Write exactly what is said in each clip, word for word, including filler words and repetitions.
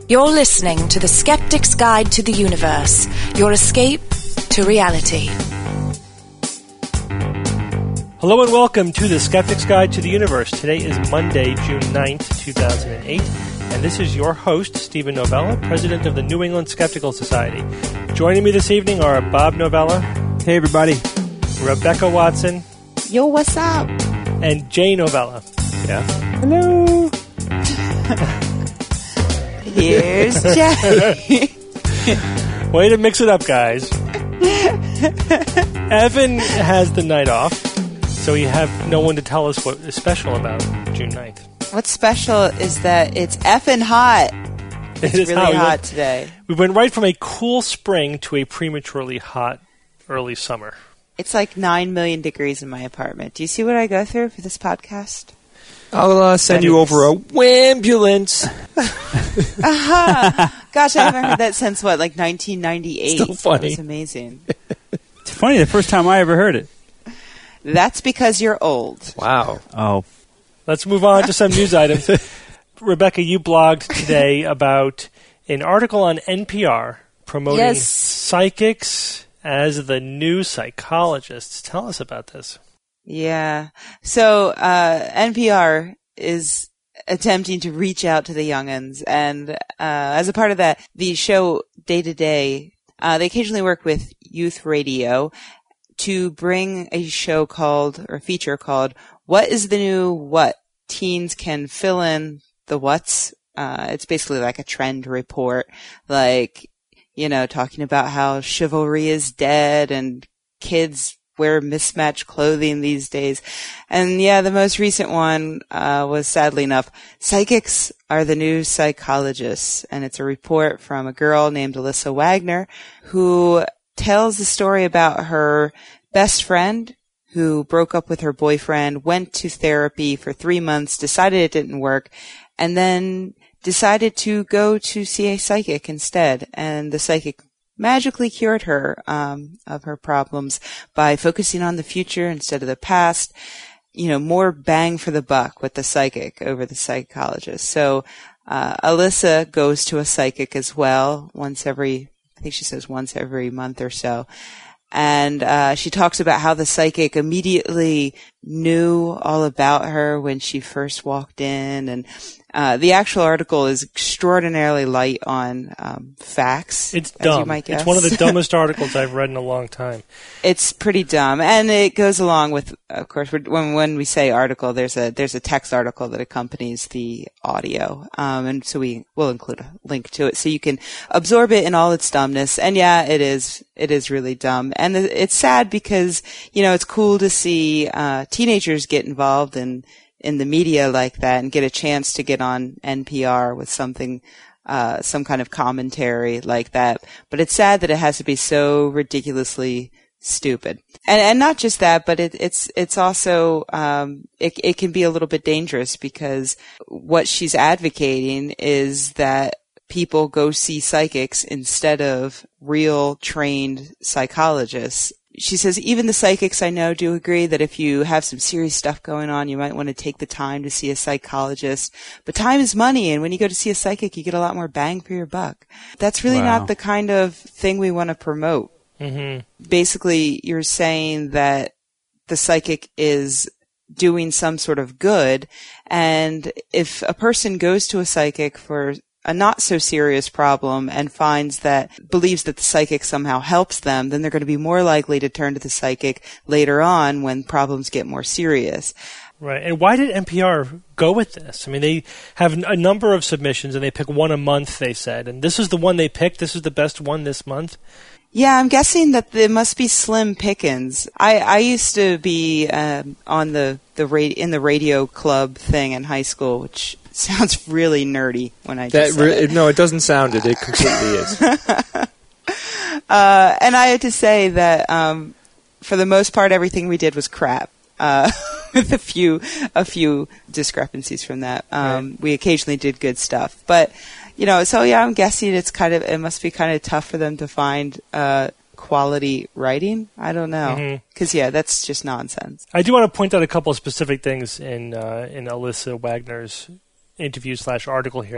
You're listening to The Skeptic's Guide to the Universe, your escape to reality. Hello and welcome to The Skeptic's Guide to the Universe. Today is Monday, June ninth, two thousand eight, and this is your host, Stephen Novella, president of the New England Skeptical Society. Joining me this evening are Bob Novella. Hey, everybody. Rebecca Watson. Yo, what's up? And Jay Novella. Yeah. Hello. Here's Jay. Way to mix it up, guys. Evan has the night off, so we have no one to tell us what is special about June ninth. What's special is that it's effing hot. It's it is really hot, we hot went, today. We went right from a cool spring to a prematurely hot early summer. It's like nine million degrees in my apartment. Do you see what I go through for this podcast? I'll uh, send That you is- over a wambulance. Uh-huh. Gosh, I haven't heard that since, what, like nineteen ninety-eight? Still funny. That was amazing. It's funny, the first time I ever heard it. That's because you're old. Wow. Oh. Let's move on to some news items. Rebecca, you blogged today about an article on N P R promoting Yes. psychics as the new psychologists. Tell us about this. Yeah. So, uh, N P R is attempting to reach out to the young'uns. And, uh, as a part of that, the show Day to Day, uh, they occasionally work with youth radio to bring a show called, or a feature called, What is the New What? Teens can fill in the what's. Uh, it's basically like a trend report, like, you know, talking about how chivalry is dead and kids wear mismatched clothing these days. And yeah, the most recent one uh was, sadly enough, Psychics Are the New Psychologists. And it's a report from a girl named Alyssa Wagner who tells the story about her best friend who broke up with her boyfriend, went to therapy for three months, decided it didn't work, and then decided to go to see a psychic instead. And the psychic magically cured her um of her problems by focusing on the future instead of the past. You know, more bang for the buck with the psychic over the psychologist. So uh Alyssa goes to a psychic as well once every, I think she says once every month or so. And uh she talks about how the psychic immediately knew all about her when she first walked in. And uh the actual article is extraordinarily light on um facts. It's as you dumb. might guess. It's one of the dumbest articles I've read in a long time. It's pretty dumb, and it goes along with, of course, when when we say article, there's a there's a text article that accompanies the audio, um, and so we will include a link to it so you can absorb it in all its dumbness. And yeah, it is it is really dumb, and it's sad because, you know, it's cool to see uh, teenagers get involved in in the media like that and get a chance to get on N P R with something. Uh, some kind of commentary like that. But it's sad that it has to be so ridiculously stupid. And, and not just that, but it, it's, it's also, um, it, it can be a little bit dangerous because what she's advocating is that people go see psychics instead of real trained psychologists. She says, even the psychics I know do agree that if you have some serious stuff going on, you might want to take the time to see a psychologist. But time is money, and when you go to see a psychic, you get a lot more bang for your buck. That's really Wow. not the kind of thing we want to promote. Mm-hmm. Basically, you're saying that the psychic is doing some sort of good, and if a person goes to a psychic for a not so serious problem and finds that, believes that the psychic somehow helps them, then they're going to be more likely to turn to the psychic later on when problems get more serious. Right. And why did N P R go with this? I mean, they have a number of submissions and they pick one a month, they said. And this is the one they picked. This is the best one this month. Yeah, I'm guessing that there must be slim pickings. I, I used to be um, on the, the ra- in the radio club thing in high school, which sounds really nerdy when I That just said re- it. No, it doesn't sound it. It completely is. Uh, and I had to say that um, for the most part, everything we did was crap. Uh, with a few a few discrepancies from that. Um, Right. We occasionally did good stuff, but you know, so yeah, I'm guessing it's kind of it must be kind of tough for them to find uh, quality writing. I don't know, because Mhm. yeah, that's just nonsense. I do want to point out a couple of specific things in uh, in Alyssa Wagner's interview slash article here that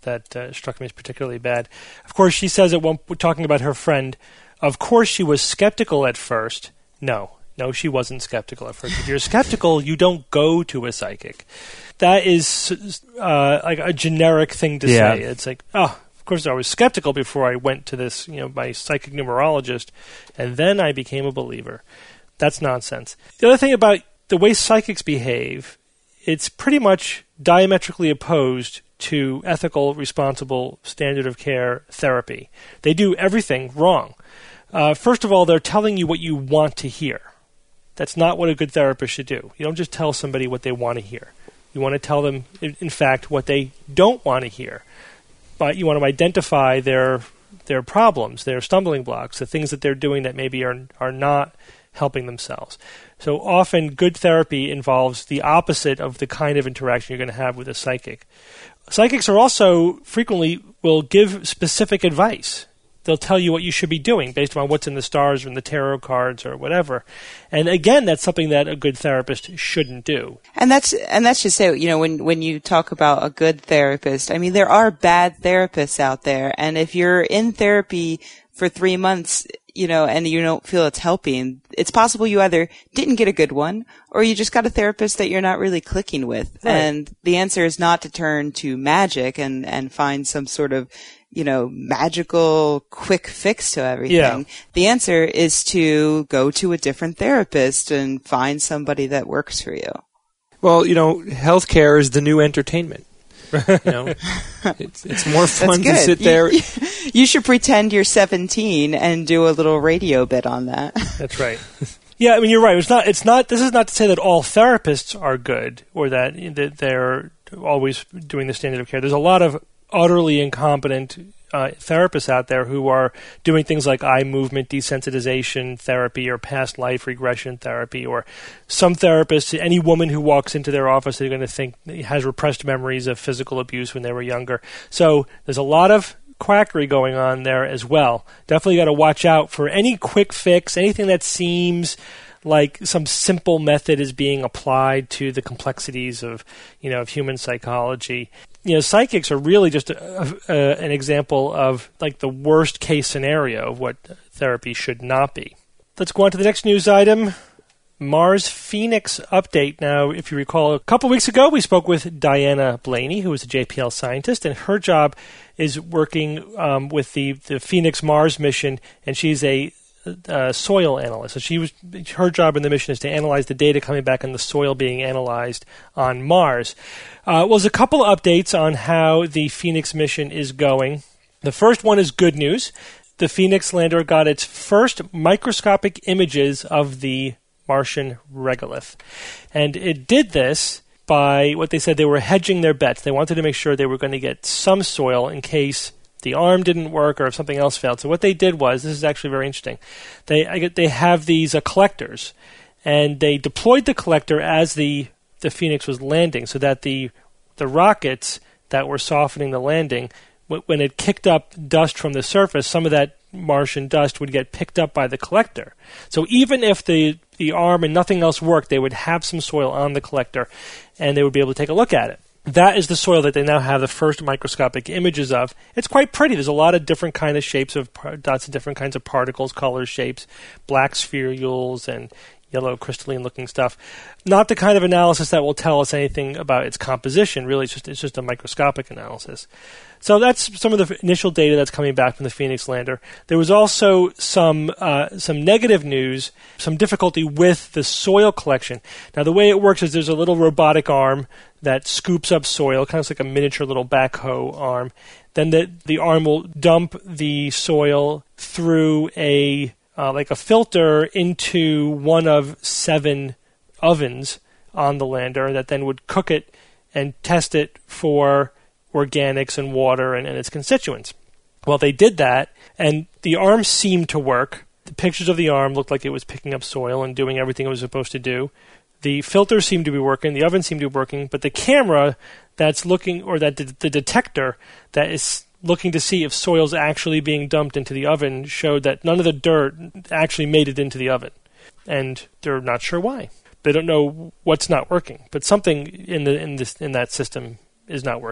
that uh, struck me as particularly bad. Of course, she says at one talking about her friend, of course she was skeptical at first. No, no, she wasn't skeptical at first. If you're skeptical, you don't go to a psychic. That is uh, like a generic thing to Yeah. say. It's like, oh, of course I was skeptical before I went to this, you know, my psychic numerologist, and then I became a believer. That's nonsense. The other thing about the way psychics behave, it's pretty much diametrically opposed to ethical, responsible, standard of care therapy. They do everything wrong. Uh, first of all, they're telling you what you want to hear. That's not what a good therapist should do. You don't just tell somebody what they want to hear. You want to tell them, in, in fact, what they don't want to hear. But you want to identify their their problems, their stumbling blocks, the things that they're doing that maybe are are not helping themselves. So often good therapy involves the opposite of the kind of interaction you're going to have with a psychic. Psychics are also frequently will give specific advice. They'll tell you what you should be doing based on what's in the stars or in the tarot cards or whatever. And again, that's something that a good therapist shouldn't do. And that's and that's just it. You know, when when you talk about a good therapist, I mean, there are bad therapists out there, and if you're in therapy for three months, you know, and you don't feel it's helping, it's possible you either didn't get a good one or you just got a therapist that you're not really clicking with. Right. And the answer is not to turn to magic and and find some sort of, you know, magical quick fix to everything. Yeah. The answer is to go to a different therapist and find somebody that works for you. Well, you know, healthcare is the new entertainment. You know, it's, it's more fun That's good. to sit You- there. You should pretend you're seventeen and do a little radio bit on that. That's right. Yeah, I mean, you're right. It's not. It's not. This is not to say that all therapists are good or that, that they're always doing the standard of care. There's a lot of utterly incompetent uh, therapists out there who are doing things like eye movement desensitization therapy or past life regression therapy, or some therapists, any woman who walks into their office, they're going to think has repressed memories of physical abuse when they were younger. So there's a lot of quackery going on there as well. Definitely got to watch out for any quick fix, anything that seems like some simple method is being applied to the complexities of, you know, of human psychology. You know, psychics are really just a, a, an example of like the worst case scenario of what therapy should not be. Let's go on to the next news item. Mars Phoenix update. Now, if you recall, a couple weeks ago, we spoke with Diana Blaney, who is a J P L scientist, and her job is working um, with the, the Phoenix Mars mission, and she's a uh, soil analyst. So she was her job in the mission is to analyze the data coming back on the soil being analyzed on Mars. Uh, well, there's a couple of updates on how the Phoenix mission is going. The first one is good news. The Phoenix lander got its first microscopic images of the Martian regolith. And it did this by what they said they were hedging their bets. They wanted to make sure they were going to get some soil in case the arm didn't work or if something else failed. So what they did was, this is actually very interesting, they I get, they have these uh, collectors, and they deployed the collector as the, the Phoenix was landing so that the the rockets that were softening the landing, w- when it kicked up dust from the surface, some of that Martian dust would get picked up by the collector. So even if the, the arm and nothing else worked, they would have some soil on the collector, and they would be able to take a look at it. That is the soil that they now have the first microscopic images of. It's quite pretty. There's a lot of different kind of shapes of par- dots and different kinds of particles, colors, shapes, black spherules and yellow crystalline-looking stuff. Not the kind of analysis that will tell us anything about its composition. Really, it's just it's just a microscopic analysis. So that's some of the initial data that's coming back from the Phoenix lander. There was also some uh, some negative news, some difficulty with the soil collection. Now, the way it works is there's a little robotic arm that scoops up soil, kind of like a miniature little backhoe arm. Then the the arm will dump the soil through a uh, like a filter into one of seven ovens on the lander that then would cook it and test it for organics and water and, and its constituents. Well, they did that, and the arm seemed to work. The pictures of the arm looked like it was picking up soil and doing everything it was supposed to do. The filter seemed to be working, the oven seemed to be working, but the camera that's looking, or that the, the detector that is looking to see if soil's actually being dumped into the oven showed that none of the dirt actually made it into the oven. And they're not sure why. They don't know what's not working, but something in the in this in that system is not working.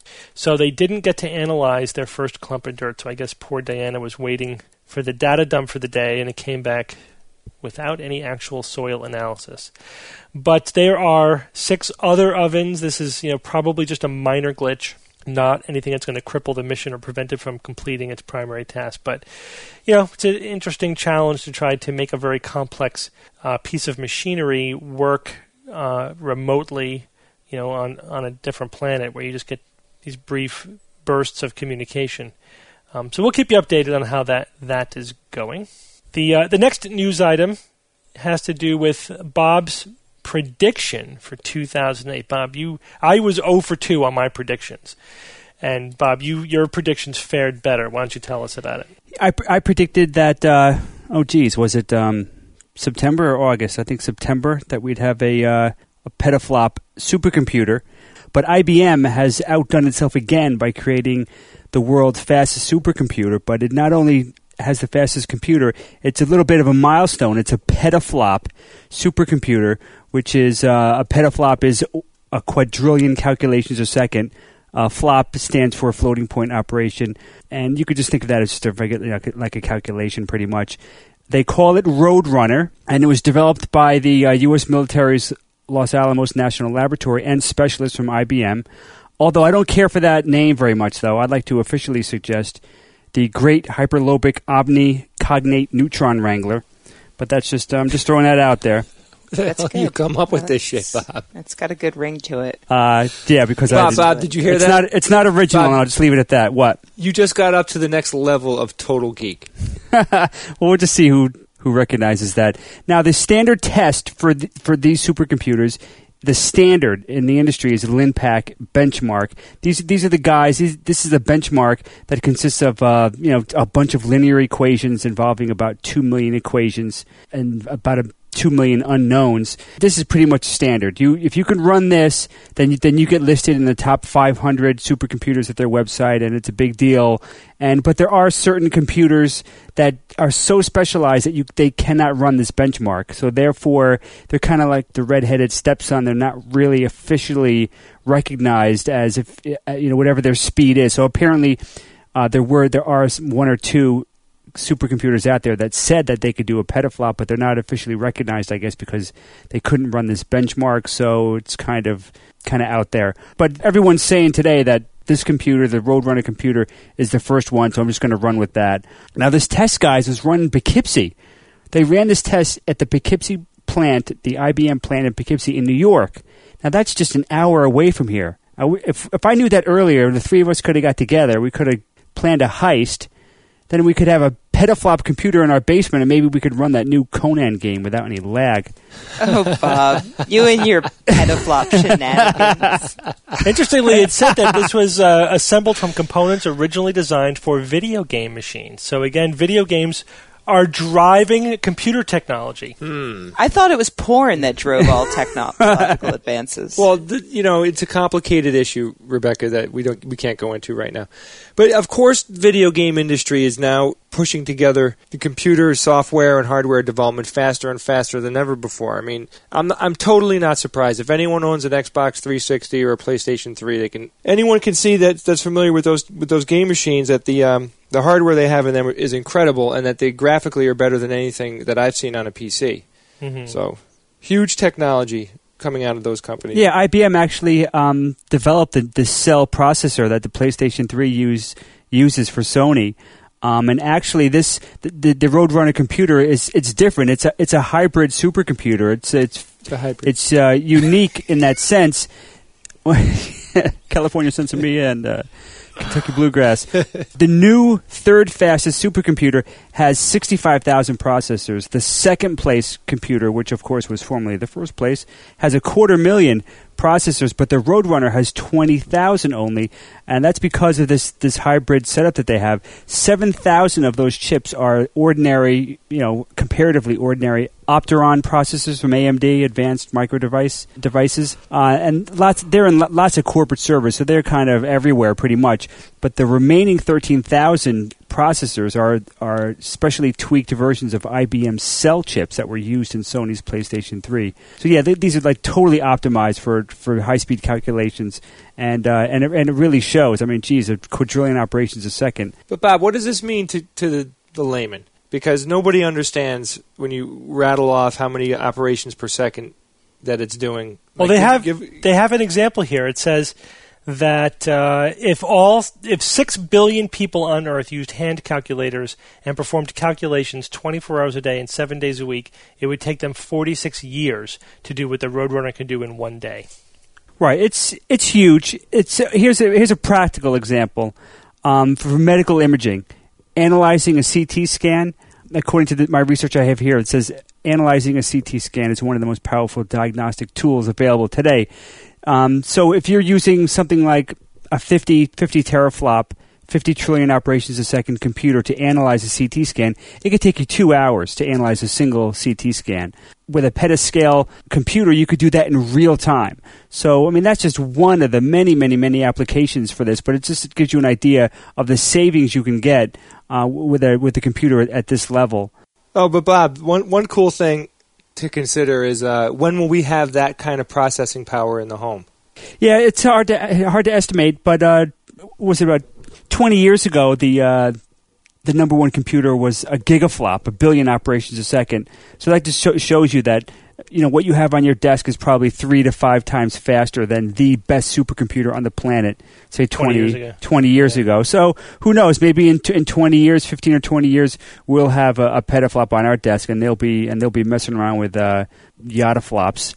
So they didn't get to analyze their first clump of dirt, so I guess poor Diana was waiting for the data dump for the day, and it came back without any actual soil analysis. But there are six other ovens. This is, you know, probably just a minor glitch, not anything that's going to cripple the mission or prevent it from completing its primary task. But, you know, it's an interesting challenge to try to make a very complex uh, piece of machinery work uh, remotely, you know, on, on a different planet where you just get these brief bursts of communication. Um, so we'll keep you updated on how that, that is going. The uh, the next news item has to do with Bob's prediction for two thousand eight. Bob, you I was zero for two on my predictions. And Bob, you your predictions fared better. Why don't you tell us about it? I, I predicted that, uh, oh geez, was it um, September or August? I think September, that we'd have a, uh, a petaflop supercomputer. But I B M has outdone itself again by creating the world's fastest supercomputer. But it not only has the fastest computer, it's a little bit of a milestone. It's a petaflop supercomputer, which is uh, a petaflop is a quadrillion calculations a second. Uh, flop stands for floating point operation, and you could just think of that as just a regular, like a calculation, pretty much. They call it Roadrunner, and it was developed by the uh, U S military's Los Alamos National Laboratory and specialists from I B M. Although I don't care for that name very much, though, I'd like to officially suggest the Great Hyperlobic Omni-Cognate Neutron Wrangler. But that's just, I'm um, just throwing that out there. That's good. You come up with this shit, Bob. It's got a good ring to it. Uh, yeah, because Bob, I... Bob, did you hear it's that? Not, it's not original, Bob, and I'll just leave it at that. What? You just got up to the next level of total geek. Well, we'll just see who, who recognizes that. Now, the standard test for the, for these supercomputers, the standard in the industry is the LINPACK benchmark. These these are the guys. These, this is a benchmark that consists of uh, you know a bunch of linear equations involving about two million equations and about a two million unknowns. This is pretty much standard. You if you can run this, then you, then you get listed in the top five hundred supercomputers at their website, and it's a big deal. And but there are certain computers that are so specialized that you they cannot run this benchmark. So therefore, they're kind of like the redheaded stepson. They're not really officially recognized as if you know whatever their speed is. So apparently, uh, there were there are one or two supercomputers out there that said that they could do a petaflop, but they're not officially recognized, I guess, because they couldn't run this benchmark. So it's kind of kind of out there. But everyone's saying today that this computer, the Roadrunner computer, is the first one, so I'm just going to run with that. Now, this test, guys, was run in Poughkeepsie. They ran this test at the Poughkeepsie plant, the I B M plant in Poughkeepsie in New York. Now, that's just an hour away from here. If, if I knew that earlier, the three of us could have got together. We could have planned a heist. Then we could have a petaflop computer in our basement, and maybe we could run that new Conan game without any lag. Oh, Bob, you and your petaflop shenanigans. Interestingly, it said that this was uh, assembled from components originally designed for video game machines. So again, video games are driving computer technology. Hmm. I thought it was porn that drove all technological advances. Well, th- you know, it's a complicated issue, Rebecca, that we don't we can't go into right now. But of course, the video game industry is now pushing together the computer, software, and hardware development faster and faster than ever before. I mean, I'm I'm totally not surprised. If anyone owns an Xbox three sixty or a PlayStation three, they can anyone can see that that's familiar with those with those game machines that the um, the hardware they have in them is incredible, and that they graphically are better than anything that I've seen on a P C. Mm-hmm. So, huge technology coming out of those companies. Yeah, I B M actually um, developed the, the cell processor that the PlayStation three use, uses for Sony. Um, and actually, this the, the, the Roadrunner computer is it's different. It's a it's a hybrid supercomputer. It's it's it's, a hybrid. it's uh, unique in that sense. California Sensimilla and uh, Kentucky Bluegrass. The new third fastest supercomputer has sixty-five thousand processors. The second place computer, which of course was formerly the first place, has a quarter million processors, but the Roadrunner has twenty thousand only, and that's because of this this hybrid setup that they have. seven thousand of those chips are ordinary, you know, comparatively ordinary Opteron processors from A M D, Advanced Micro Device devices, uh, and lots. They're in lots of corporate servers, so they're kind of everywhere pretty much. But the remaining thirteen thousand processors are are specially tweaked versions of I B M Cell chips that were used in Sony's PlayStation three. So yeah, they, these are like totally optimized for, for high speed calculations, and uh, and it, and it really shows. I mean, geez, a quadrillion operations a second. But Bob, what does this mean to to the, the layman? Because nobody understands when you rattle off how many operations per second that it's doing. Well, Like, they have give- they have an example here. It says that uh, if all if six billion people on Earth used hand calculators and performed calculations twenty-four hours a day and seven days a week, it would take them forty-six years to do what the Roadrunner can do in one day. Right, it's it's huge. It's uh, here's a here's a practical example um, for medical imaging, analyzing a C T scan. According to the, my research I have here, it says analyzing a C T scan is one of the most powerful diagnostic tools available today. Um, so if you're using something like a fifty, fifty teraflop, fifty trillion operations a second computer to analyze a C T scan, it could take you two hours to analyze a single C T scan. With a petascale computer, you could do that in real time. So, I mean, that's just one of the many, many, many applications for this, but it just gives you an idea of the savings you can get uh, with a with the computer at, at this level. Oh, but Bob, one one cool thing to consider is uh, when will we have that kind of processing power in the home? Yeah, it's hard to hard to estimate, but uh, was it about twenty years ago? The uh, the number one computer was a gigaflop, a billion operations a second. So that just sh- shows you that, you know, what you have on your desk is probably three to five times faster than the best supercomputer on the planet, say twenty, twenty years ago. twenty years Yeah. ago. So who knows? Maybe in t- in twenty years, fifteen or twenty years, we'll have a, a petaflop on our desk, and they'll be and they'll be messing around with uh, yottaflops.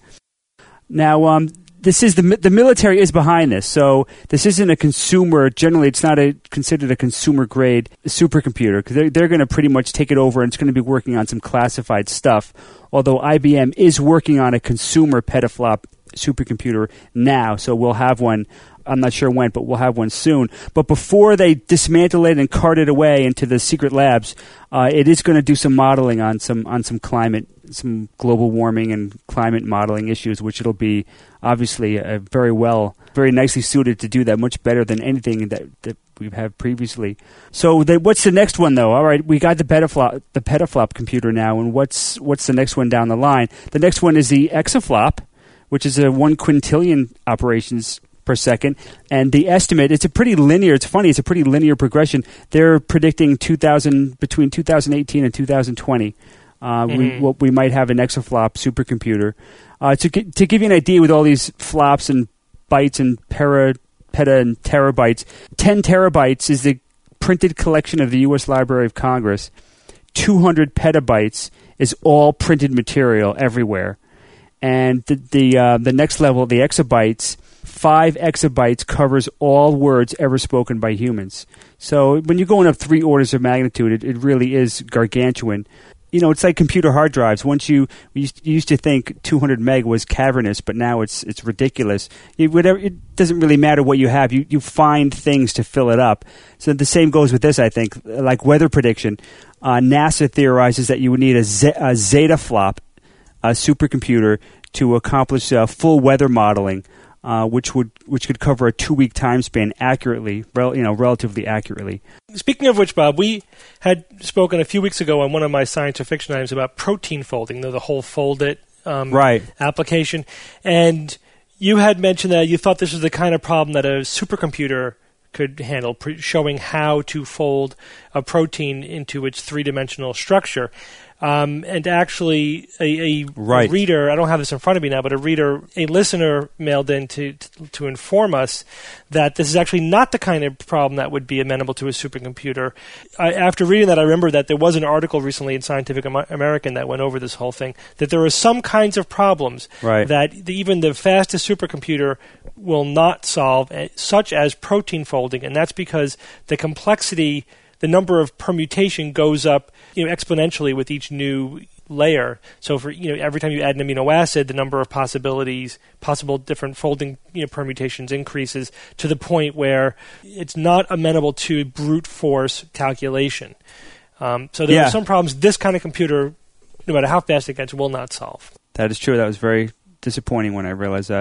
Now, um, this is the the military is behind this, so this isn't a consumer. Generally, it's not a considered a consumer grade supercomputer because they're they're going to pretty much take it over, and it's going to be working on some classified stuff. Although I B M is working on a consumer petaflop supercomputer now, so we'll have one. I'm not sure when, but we'll have one soon. But before they dismantle it and cart it away into the secret labs, uh, it is going to do some modeling on some on some climate, some global warming and climate modeling issues, which it'll be obviously uh, very well, very nicely suited to do that, much better than anything that that we've had previously. So the, what's the next one, though? All right, we got the petaflop, the petaflop computer now, and what's what's the next one down the line? The next one is the exaflop, which is a one quintillion operations per second, and the estimate, it's a pretty linear, it's funny, it's a pretty linear progression. They're predicting two thousand between two thousand eighteen and two thousand twenty. Uh, Mm-hmm. we what we might have an exaflop supercomputer. Uh, to gi- to give you an idea, with all these flops and bytes and para, peta and terabytes, ten terabytes is the printed collection of the U S Library of Congress. two hundred petabytes is all printed material everywhere, and the the uh, the next level, the exabytes. Five exabytes covers all words ever spoken by humans. So when you're going up three orders of magnitude, it, it really is gargantuan. You know, it's like computer hard drives. Once you, you used, you used to think two hundred meg was cavernous, but now it's it's ridiculous. You, whatever, it doesn't really matter what you have. You you find things to fill it up. So the same goes with this, I think. Like weather prediction, uh, NASA theorizes that you would need a, Z- a Zetaflop, a supercomputer, to accomplish uh, full weather modeling. Uh, which would which could cover a two-week time span accurately, rel- you know, relatively accurately. Speaking of which, Bob, we had spoken a few weeks ago on one of my science fiction items about protein folding, the whole fold it um, Right. application, and you had mentioned that you thought this was the kind of problem that a supercomputer could handle, pre- showing how to fold a protein into its three-dimensional structure. Um, and actually, a, a Right. reader, I don't have this in front of me now, but a reader, a listener mailed in to, to, to inform us that this is actually not the kind of problem that would be amenable to a supercomputer. I, after reading that, I remember that there was an article recently in Scientific Am- American that went over this whole thing, that there are some kinds of problems Right. that the, even the fastest supercomputer will not solve, eh, such as protein folding, and that's because the complexity, the number of permutation goes up, you know, exponentially with each new layer. So for, you know, every time you add an amino acid, the number of possibilities, possible different folding, you know, permutations increases to the point where it's not amenable to brute force calculation. Um, so there Yeah. are some problems this kind of computer, no matter how fast it gets, will not solve. That is true. That was very disappointing when I realized that.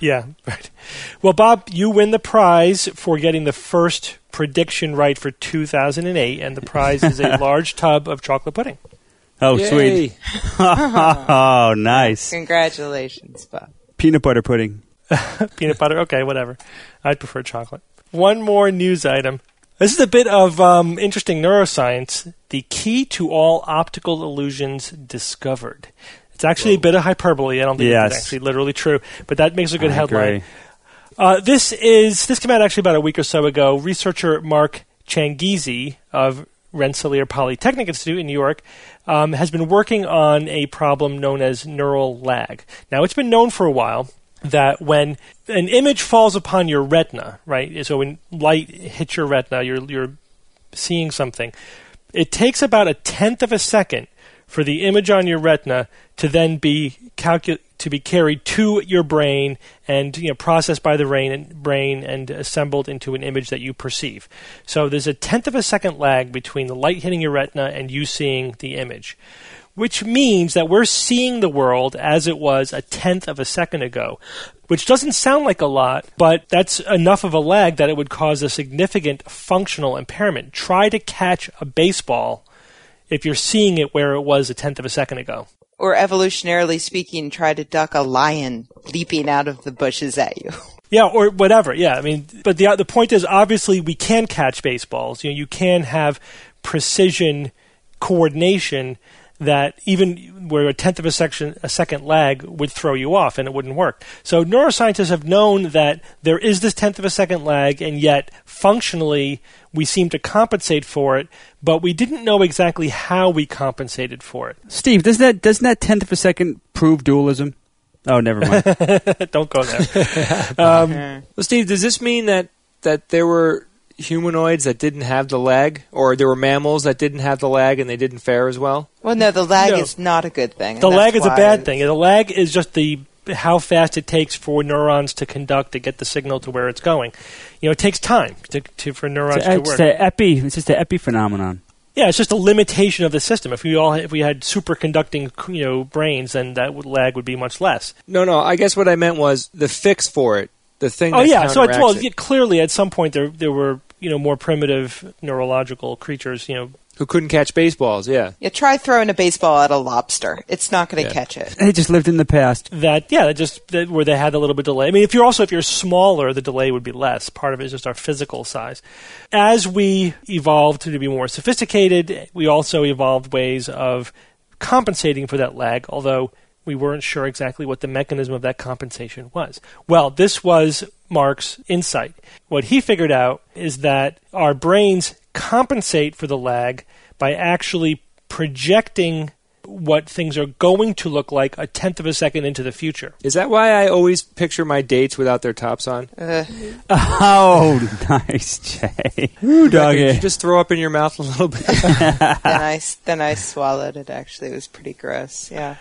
Yeah, right. Well, Bob, you win the prize for getting the first prediction right for two thousand eight, and the prize is a large tub of chocolate pudding. Oh, Yay. sweet. Oh, nice. Congratulations, Bob. Peanut butter pudding. Peanut butter? Okay, whatever. I'd prefer chocolate. One more news item. This is a bit of um, interesting neuroscience. The key to all optical illusions discovered. It's actually Whoa. a bit of hyperbole. I don't think yes. it's actually literally true, but that makes a good I headline. Agree. Uh, this is this came out actually about a week or so ago. Researcher Mark Changizi of Rensselaer Polytechnic Institute in New York um, has been working on a problem known as neural lag. Now, it's been known for a while that when an image falls upon your retina, right? So when light hits your retina, you're you're seeing something. It takes about a tenth of a second for the image on your retina to then be calcu- to be carried to your brain and you know processed by the brain and, brain and assembled into an image that you perceive. So there's a tenth of a second lag between the light hitting your retina and you seeing the image, which means that we're seeing the world as it was a tenth of a second ago, which doesn't sound like a lot, but that's enough of a lag that it would cause a significant functional impairment. Try to catch a baseball if you're seeing it where it was a tenth of a second ago. Or evolutionarily speaking, try to duck a lion leaping out of the bushes at you. Yeah, or whatever. Yeah, I mean, but the the point is, obviously, we can catch baseballs. You know, you can have precision coordination that even where a tenth of a, section, a second lag would throw you off and it wouldn't work. So neuroscientists have known that there is this tenth of a second lag, and yet functionally we seem to compensate for it, but we didn't know exactly how we compensated for it. Steve, doesn't that, doesn't that tenth of a second prove dualism? Oh, never mind. Don't go there. um, well, Steve, does this mean that, that there were humanoids that didn't have the lag, or there were mammals that didn't have the lag and they didn't fare as well? Well, no, the lag No. is not a good thing. The and lag that's is a why- bad thing. The lag is just the how fast it takes for neurons to conduct to get the signal to where it's going. You know, it takes time to, to for neurons It's, to it's work. the epi. It's just the epi phenomenon. Yeah, it's just a limitation of the system. If we all if we had superconducting you know brains, then that would, lag would be much less. No, no. I guess what I meant was the fix for it. The thing. Oh that yeah, so it's, well, counteracts it. yeah, clearly at some point there there were you know more primitive neurological creatures. You know, who couldn't catch baseballs? Yeah. Yeah, try throwing a baseball at a lobster. It's not going to Yeah. catch it. They just lived in the past. that yeah, that just that where they had a little bit of delay. I mean, if you're also if you're smaller, the delay would be less. Part of it is just our physical size. As we evolved to be more sophisticated, we also evolved ways of compensating for that lag, although we weren't sure exactly what the mechanism of that compensation was. Well, this was Mark's insight. What he figured out is that our brains compensate for the lag by actually projecting what things are going to look like a tenth of a second into the future. Is that why I always picture my dates without their tops on? Uh, Oh, nice, Jay. Ooh, Did you doggy. just throw up in your mouth a little bit? then I s- then I swallowed it. Actually, it was pretty gross. Yeah.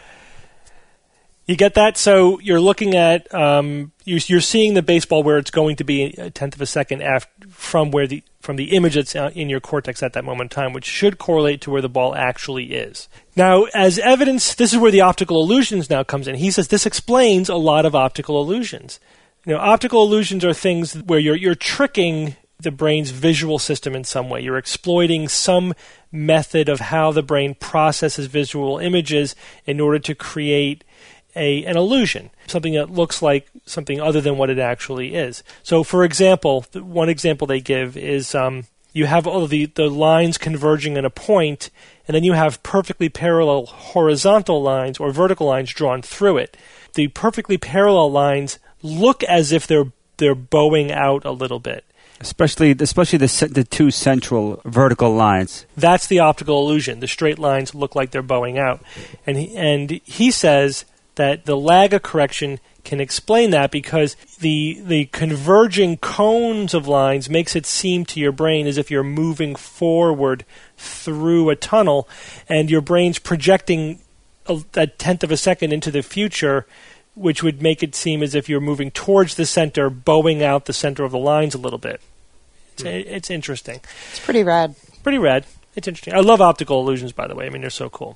You get that? So you're looking at, um, you're, you're seeing the baseball where it's going to be a tenth of a second after, from where the from the image that's in your cortex at that moment in time, which should correlate to where the ball actually is. Now, as evidence, this is where the optical illusions now comes in. He says this explains a lot of optical illusions. You know, optical illusions are things where you're you're tricking the brain's visual system in some way. You're exploiting some method of how the brain processes visual images in order to create A, an illusion, something that looks like something other than what it actually is. So, for example, the one example they give is um, you have all of the, the lines converging at a point, and then you have perfectly parallel horizontal lines or vertical lines drawn through it. The perfectly parallel lines look as if they're they're bowing out a little bit. Especially, especially the ce- the two central vertical lines. That's the optical illusion. The straight lines look like they're bowing out, and he, and he says that the lag of correction can explain that because the the converging cones of lines makes it seem to your brain as if you're moving forward through a tunnel, and your brain's projecting a, a tenth of a second into the future, which would make it seem as if you're moving towards the center, bowing out the center of the lines a little bit. It's, it's interesting. It's pretty rad. Pretty rad. It's interesting. I love optical illusions, by the way. I mean, they're so cool.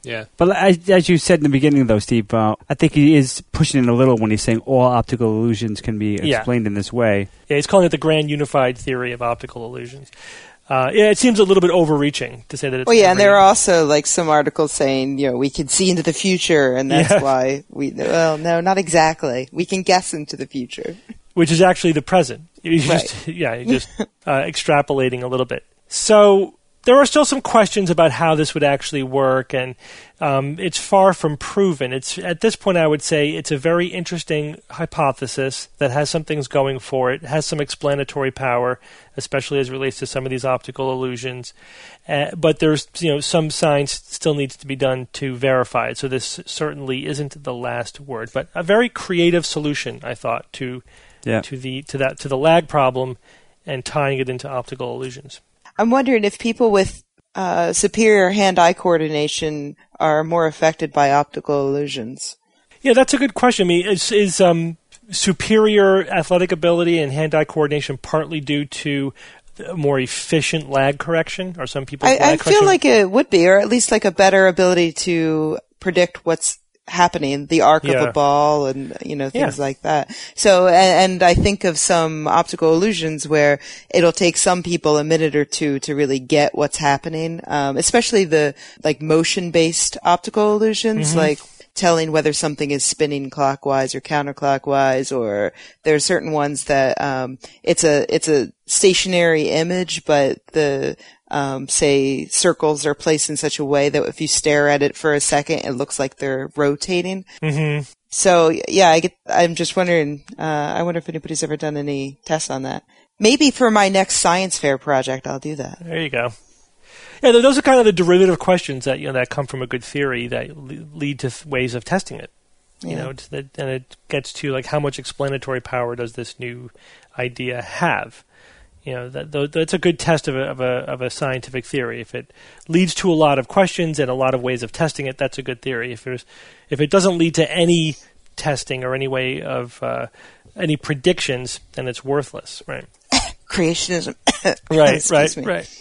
Yeah. But as, as you said in the beginning, though, Steve, uh, I think he is pushing it a little when he's saying all optical illusions can be Yeah. explained in this way. Yeah, he's calling it the grand unified theory of optical illusions. Uh, yeah, it seems a little bit overreaching to say that it's... Well, yeah, and every- there are also like some articles saying, you know, we can see into the future, and that's Yeah. why we. Well, no, not exactly. We can guess into the future. Which is actually the present. You Right. just, yeah, you're just uh, extrapolating a little bit. So there are still some questions about how this would actually work, and um, it's far from proven. It's at this point, I would say it's a very interesting hypothesis that has some things going for it, has some explanatory power, especially as it relates to some of these optical illusions. Uh, but there's, you know, some science still needs to be done to verify it. So this certainly isn't the last word, but a very creative solution, I thought, to Yeah. to the to that to the lag problem and tying it into optical illusions. I'm wondering if people with uh, superior hand-eye coordination are more affected by optical illusions. Yeah, that's a good question. I mean, is, is um, superior athletic ability and hand-eye coordination partly due to a more efficient lag correction? Or some people's I, lag I correction? feel like it would be, or at least like a better ability to predict what's happening, the arc Yeah. of a ball and, you know, things Yeah. like that. So, and, and I think of some optical illusions where it'll take some people a minute or two to really get what's happening, um, especially the, like, motion-based optical illusions, Mm-hmm. like telling whether something is spinning clockwise or counterclockwise, or there are certain ones that, um, it's a, it's a stationary image, but the, Um, say circles are placed in such a way that if you stare at it for a second, it looks like they're rotating. Mm-hmm. So yeah, I get, I'm just wondering, uh, I wonder if anybody's ever done any tests on that. Maybe for my next science fair project, I'll do that. There you go. Yeah, th- those are kind of the derivative questions that, you know, that come from a good theory that le- lead to th- ways of testing it. You Yeah. know, it's that, and it gets to like how much explanatory power does this new idea have? You know, that, th- that's a good test of a, of a of a scientific theory. If it leads to a lot of questions and a lot of ways of testing it, that's a good theory. If there's if it doesn't lead to any testing or any way of uh, any predictions, then it's worthless, right? Creationism. Right, Excuse right, me. right.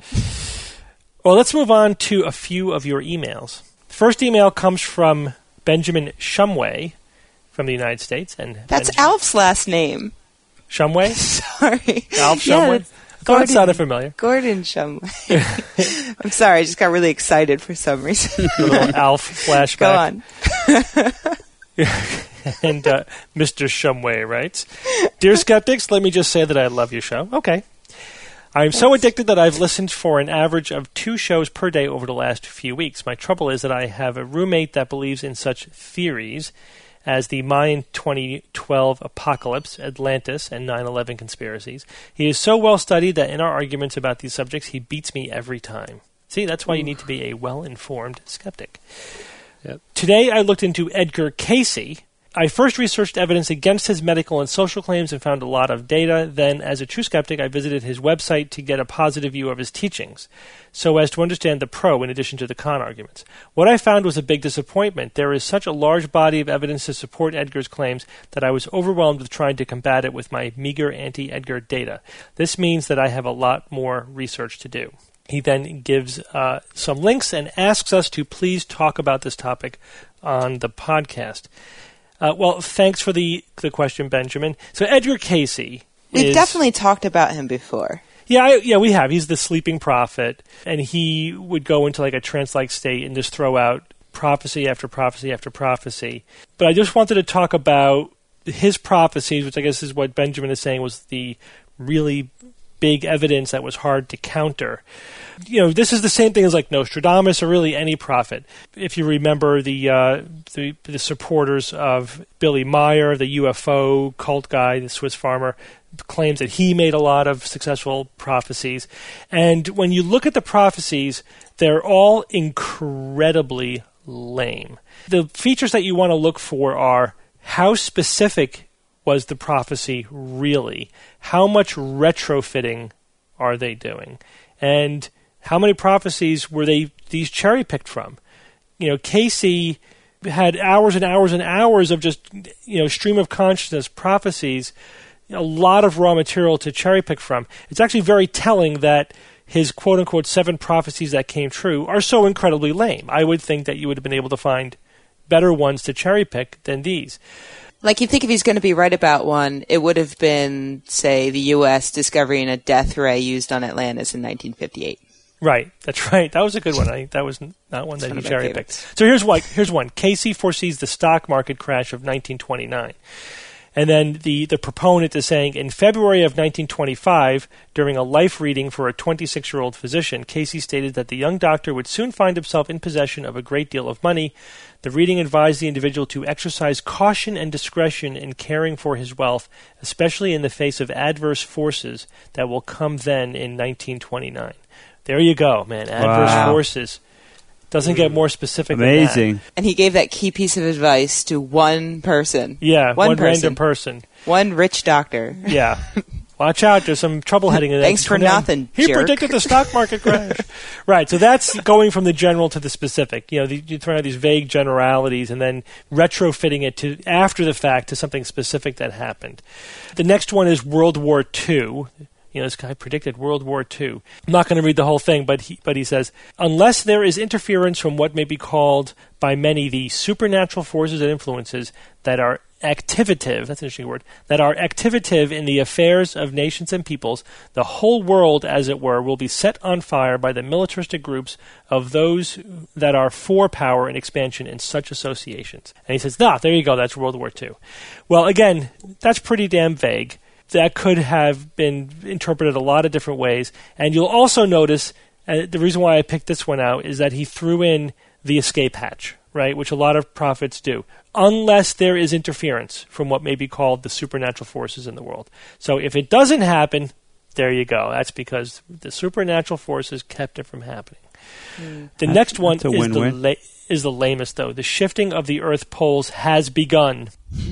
Well, let's move on to a few of your emails. First email comes from Benjamin Shumway from the United States, and That's Benjamin- Alf's last name. Shumway. Sorry. Alf Yeah, Shumway. it's I thought it Gordon. sounded familiar. Gordon Shumway. I'm sorry, I just got really excited for some reason. A little Alf flashback. Go on. And uh, Mister Shumway writes, Dear Skeptics, let me just say that I love your show. Okay. I'm so addicted that I've listened for an average of two shows per day over the last few weeks. My trouble is that I have a roommate that believes in such theories as the Mayan twenty twelve apocalypse, Atlantis, and nine eleven conspiracies. He is so well studied that in our arguments about these subjects, he beats me every time. See, that's why you need to be a well-informed skeptic. Yep. Today, I looked into Edgar Cayce. I first researched evidence against his medical and social claims and found a lot of data. Then, as a true skeptic, I visited his website to get a positive view of his teachings, so as to understand the pro in addition to the con arguments. What I found was a big disappointment. There is such a large body of evidence to support Edgar's claims that I was overwhelmed with trying to combat it with my meager anti-Edgar data. This means that I have a lot more research to do. He then gives uh, some links and asks us to please talk about this topic on the podcast. Uh, well, thanks for the the question, Benjamin. So Edgar Cayce We've is, definitely talked about him before. yeah, I, yeah, we have. He's the sleeping prophet, and he would go into like a trance-like state and just throw out prophecy after prophecy after prophecy. But I just wanted to talk about his prophecies, which I guess is what Benjamin is saying was the really big evidence that was hard to counter. You know, this is the same thing as like Nostradamus or really any prophet. If you remember the uh, the, the supporters of Billy Meyer, the U F O cult guy, the Swiss farmer, claims that he made a lot of successful prophecies. And when you look at the prophecies, they're all incredibly lame. The features that you want to look for are how specific was the prophecy really? How much retrofitting are they doing? And how many prophecies were they these cherry-picked from? You know, Cayce had hours and hours and hours of just, you know, stream of consciousness prophecies, a lot of raw material to cherry-pick from. It's actually very telling that his quote-unquote seven prophecies that came true are so incredibly lame. I would think that you would have been able to find better ones to cherry-pick than these. Like, you think if he's going to be right about one, it would have been, say, the U S discovering a death ray used on Atlantis in nineteen fifty-eight. Right, that's right. That was a good one. I, that was not one that one he of my cherry-picked. favorites. So here's one. Here's one. Casey foresees the stock market crash of nineteen twenty-nine. And then the, the proponent is saying, in February of nineteen twenty-five, during a life reading for a twenty-six-year-old physician, Casey stated that the young doctor would soon find himself in possession of a great deal of money. The reading advised the individual to exercise caution and discretion in caring for his wealth, especially in the face of adverse forces that will come then in nineteen twenty-nine. There you go, man. Adverse Wow. forces. Doesn't get more specific Amazing. than that. And he gave that key piece of advice to one person. Yeah, one, one person. random person. One rich doctor. Yeah. Watch out, there's some trouble heading in. Thanks for nothing, He jerk. predicted the stock market crash. Right, so that's going from the general to the specific. You know, the, you throw out these vague generalities and then retrofitting it to after the fact to something specific that happened. The next one is World War Two. You know, this guy predicted World War Two. I'm not going to read the whole thing, but he, but he says, unless there is interference from what may be called by many the supernatural forces and influences that are activative, that's an interesting word, that are activative in the affairs of nations and peoples, the whole world, as it were, will be set on fire by the militaristic groups of those that are for power and expansion in such associations. And he says, nah, there you go, that's World War Two. Well, again, that's pretty damn vague. That could have been interpreted a lot of different ways. And you'll also notice, uh, the reason why I picked this one out is that he threw in the escape hatch, right, which a lot of prophets do, unless there is interference from what may be called the supernatural forces in the world. So if it doesn't happen, there you go. That's because the supernatural forces kept it from happening. Mm. The That's, next one that's a is the, win-win. la- is the lamest, though. The shifting of the Earth poles has begun.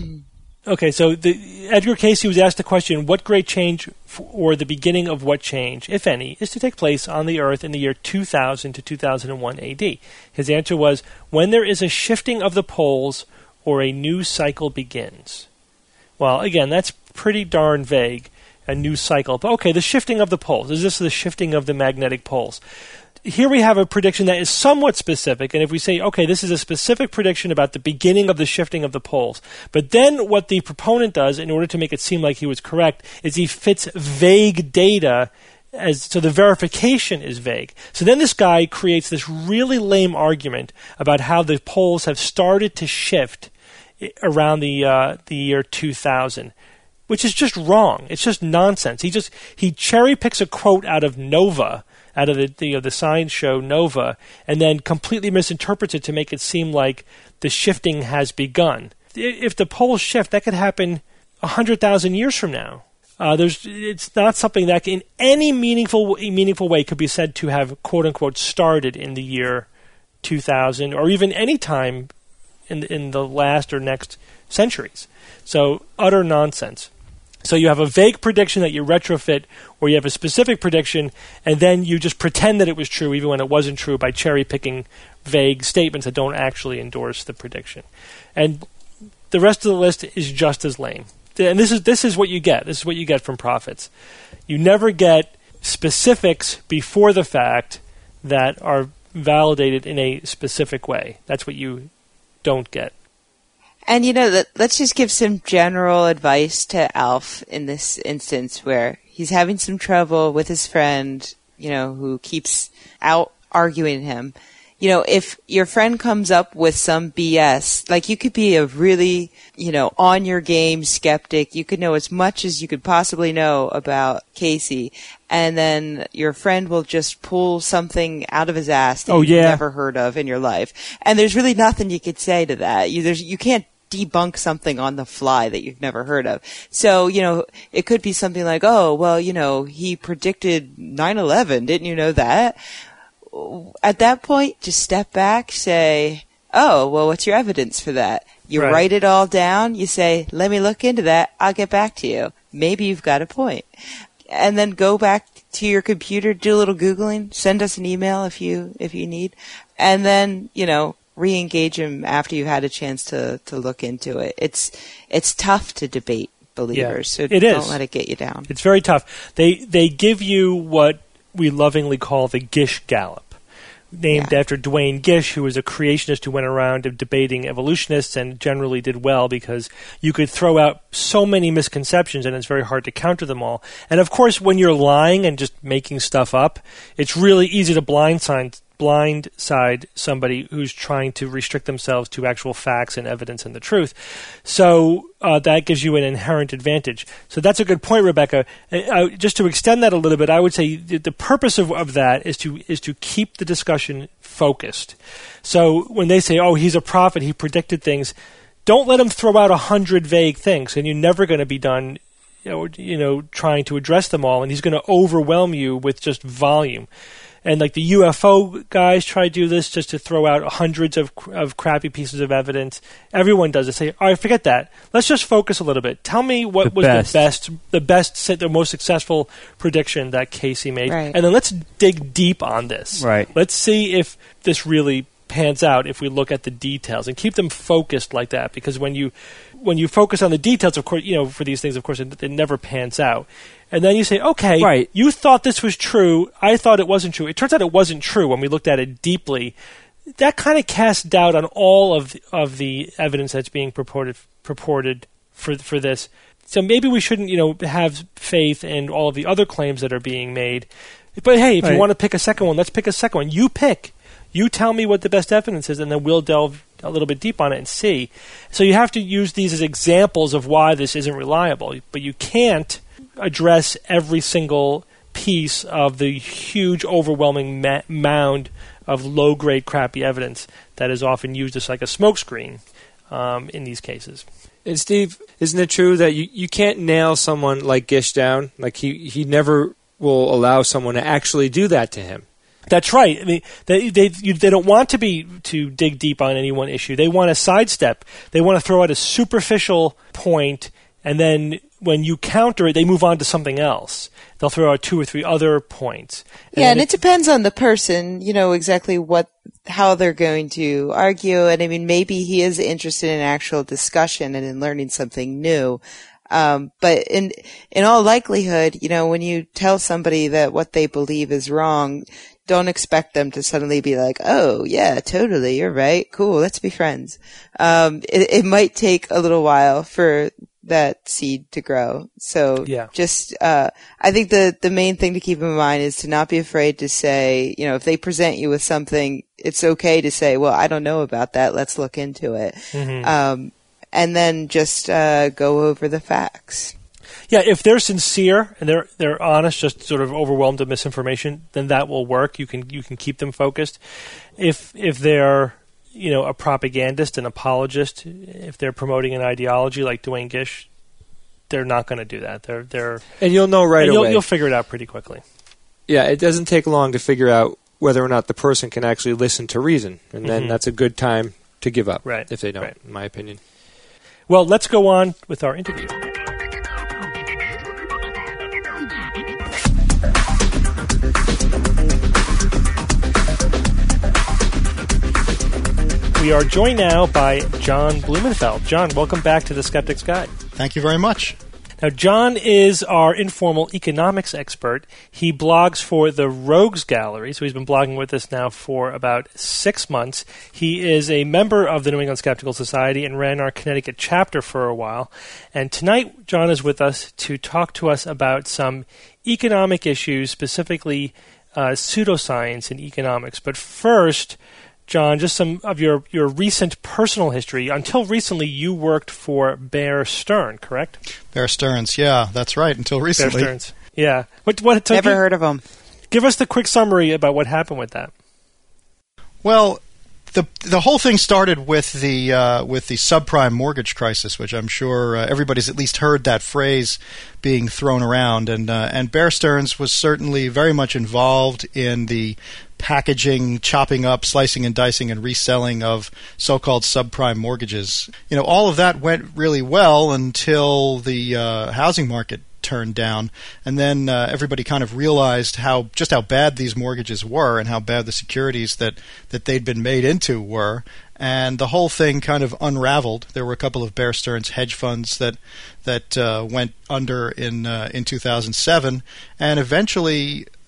Okay, so the, Edgar Casey was asked the question, what great change, f- or the beginning of what change, if any, is to take place on the Earth in the year two thousand to two thousand one A D? His answer was, when there is a shifting of the poles or a new cycle begins. Well, again, that's pretty darn vague, a new cycle. But okay, the shifting of the poles. Is this the shifting of the magnetic poles? Here we have a prediction that is somewhat specific, and if we say, okay, this is a specific prediction about the beginning of the shifting of the poles, but then what the proponent does in order to make it seem like he was correct is he fits vague data as so the verification is vague. So then this guy creates this really lame argument about how the poles have started to shift around the uh, the year two thousand. Which is just wrong. It's just nonsense. He just he cherry picks a quote out of Nova, out of the the, you know, the science show Nova, and then completely misinterprets it to make it seem like the shifting has begun. If the poles shift, that could happen a hundred thousand years from now. Uh, there's it's not something that in any meaningful meaningful way could be said to have quote unquote started in the year two thousand or even any time in in the last or next centuries. So utter nonsense. So you have a vague prediction that you retrofit, or you have a specific prediction, and then you just pretend that it was true even when it wasn't true by cherry-picking vague statements that don't actually endorse the prediction. And the rest of the list is just as lame. And this is this is what you get. This is what you get from prophets. You never get specifics before the fact that are validated in a specific way. That's what you don't get. And, you know, let, let's just give some general advice to Alf in this instance where he's having some trouble with his friend, you know, who keeps out arguing him. You know, if your friend comes up with some B S, like you could be a really, you know, on your game skeptic. You could know as much as you could possibly know about Casey. And then your friend will just pull something out of his ass that oh, you've yeah. never heard of in your life. And there's really nothing you could say to that. You, there's, you can't debunk something on the fly that you've never heard of. So, you know, it could be something like, oh, well, you know, he predicted nine eleven. Didn't you know that? At that point, just step back, say, oh, well, what's your evidence for that? You right. write it all down. You say, let me look into that. I'll get back to you. Maybe you've got a point. And then go back to your computer, do a little Googling, send us an email if you, if you need. And then, you know, re-engage him after you had a chance to, to look into it. It's it's tough to debate believers, yeah, so it don't is. let it get you down. It's very tough. They they give you what we lovingly call the Gish Gallop, named Yeah. after Duane Gish, who was a creationist who went around debating evolutionists and generally did well because you could throw out so many misconceptions and it's very hard to counter them all. And of course, when you're lying and just making stuff up, it's really easy to blindside blindside somebody who's trying to restrict themselves to actual facts and evidence and the truth. So uh, that gives you an inherent advantage. So that's a good point, Rebecca. Uh, uh, just to extend that a little bit, I would say th- the purpose of, of that is to is to keep the discussion focused. So when they say, "Oh, he's a prophet, he predicted things," don't let him throw out a hundred vague things, and you're never going to be done. You know, you know, trying to address them all, and he's going to overwhelm you with just volume. And like the U F O guys try to do this just to throw out hundreds of of crappy pieces of evidence. Everyone does it. Say, all right, forget that. Let's just focus a little bit. Tell me what The was best. the best, the best, the most successful prediction that Casey made, Right. and then let's dig deep on this. Right. Let's see if this really pans out if we look at the details and keep them focused like that. Because when you when you focus on the details, of course, you know, for these things, of course, it, it never pans out. And then you say, okay, Right. you thought this was true. I thought it wasn't true. It turns out it wasn't true when we looked at it deeply. That kind of casts doubt on all of the, of the evidence that's being purported purported for for this. So maybe we shouldn't, you know, have faith in all of the other claims that are being made. But hey, if Right. you want to pick a second one, let's pick a second one. You pick. You tell me what the best evidence is, and then we'll delve a little bit deep on it and see. So you have to use these as examples of why this isn't reliable. But you can't address every single piece of the huge, overwhelming ma- mound of low-grade, crappy evidence that is often used as like a smokescreen um, in these cases. And Steve, isn't it true that you, you can't nail someone like Gish down? Like he, he never will allow someone to actually do that to him. That's right. I mean, they they you, they don't want to be to dig deep on any one issue. They want to sidestep. They want to throw out a superficial point, and then when you counter it, they move on to something else. They'll throw out two or three other points. Yeah, and then it depends on the person, you know, exactly what, how they're going to argue. And I mean, maybe he is interested in actual discussion and in learning something new. Um, but in, in all likelihood, you know, when you tell somebody that what they believe is wrong, don't expect them to suddenly be like, oh, yeah, totally, you're right, cool, let's be friends. Um, it, it might take a little while for that seed to grow. So Yeah. just, uh, I think the, the main thing to keep in mind is to not be afraid to say, you know, if they present you with something, it's okay to say, well, I don't know about that, let's look into it. Mhm. Um, and then just, uh, go over the facts. Yeah, if they're sincere and they're they're honest, just sort of overwhelmed with misinformation, then that will work. You can you can keep them focused. If if they're you know a propagandist, an apologist, if they're promoting an ideology like Duane Gish, they're not going to do that. They're they're And you'll know right and you'll, away. you'll figure it out pretty quickly. Yeah, it doesn't take long to figure out whether or not the person can actually listen to reason. And then Mhm. that's a good time to give up, Right, if they don't, right. in my opinion. Well, let's go on with our interview. We are joined now by John Blumenfeld. John, welcome back to the Skeptic's Guide. Thank you very much. Now, John is our informal economics expert. He blogs for the Rogues Gallery, so he's been blogging with us now for about six months. He is a member of the New England Skeptical Society and ran our Connecticut chapter for a while. And tonight, John is with us to talk to us about some economic issues, specifically uh, pseudoscience in economics. But first, John, just some of your, your recent personal history. Until recently, you worked for Bear Stearns, correct? Bear Stearns, yeah, that's right, until Bear recently. Stearns. Yeah. What, what, so Never give, heard of them. give us the quick summary about what happened with that. Well, the the whole thing started with the uh, with the subprime mortgage crisis, which I'm sure uh, everybody's at least heard that phrase being thrown around, and uh, and Bear Stearns was certainly very much involved in the packaging, chopping up, slicing and dicing, and reselling of so-called subprime mortgages. You know, all of that went really well until the uh, housing market turned down, and then uh, everybody kind of realized how just how bad these mortgages were and how bad the securities that, that they'd been made into were. And the whole thing kind of unraveled. There were a couple of Bear Stearns hedge funds that that uh, went under in uh, in two thousand seven, and eventually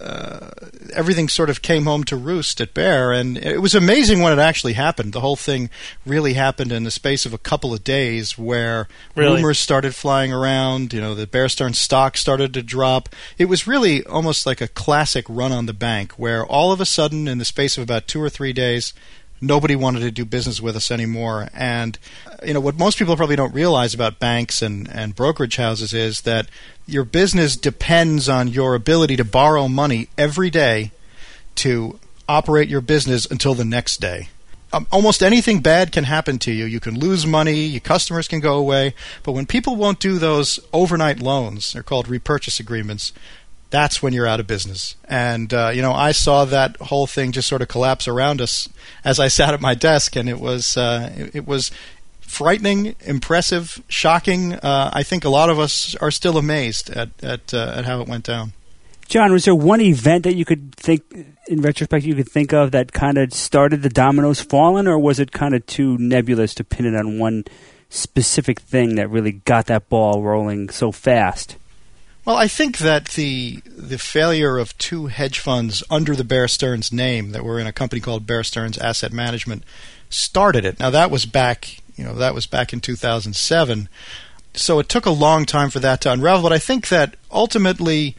uh, everything sort of came home to roost at Bear, and it was amazing when it actually happened. The whole thing really happened in the space of a couple of days, where really? rumors started flying around. You know, the Bear Stearns stock started to drop. It was really almost like a classic run on the bank, where all of a sudden, in the space of about two or three days, nobody wanted to do business with us anymore. And, you know, what most people probably don't realize about banks and, and brokerage houses is that your business depends on your ability to borrow money every day to operate your business until the next day. Um, almost anything bad can happen to you. You can lose money, your customers can go away. But when people won't do those overnight loans, they're called repurchase agreements, that's when you're out of business. And, uh, you know, I saw that whole thing just sort of collapse around us as I sat at my desk, and it was uh, it, it was frightening, impressive, shocking. Uh, I think a lot of us are still amazed at at, uh, at how it went down. John, was there one event that you could think, in retrospect, you could think of that kind of started the dominoes falling, or was it kind of too nebulous to pin it on one specific thing that really got that ball rolling so fast? Well, I think that the the failure of two hedge funds under the Bear Stearns name that were in a company called Bear Stearns Asset Management started it. Now, that was back, you know, that was back in two thousand seven. So it took a long time for that to unravel. But I think that ultimately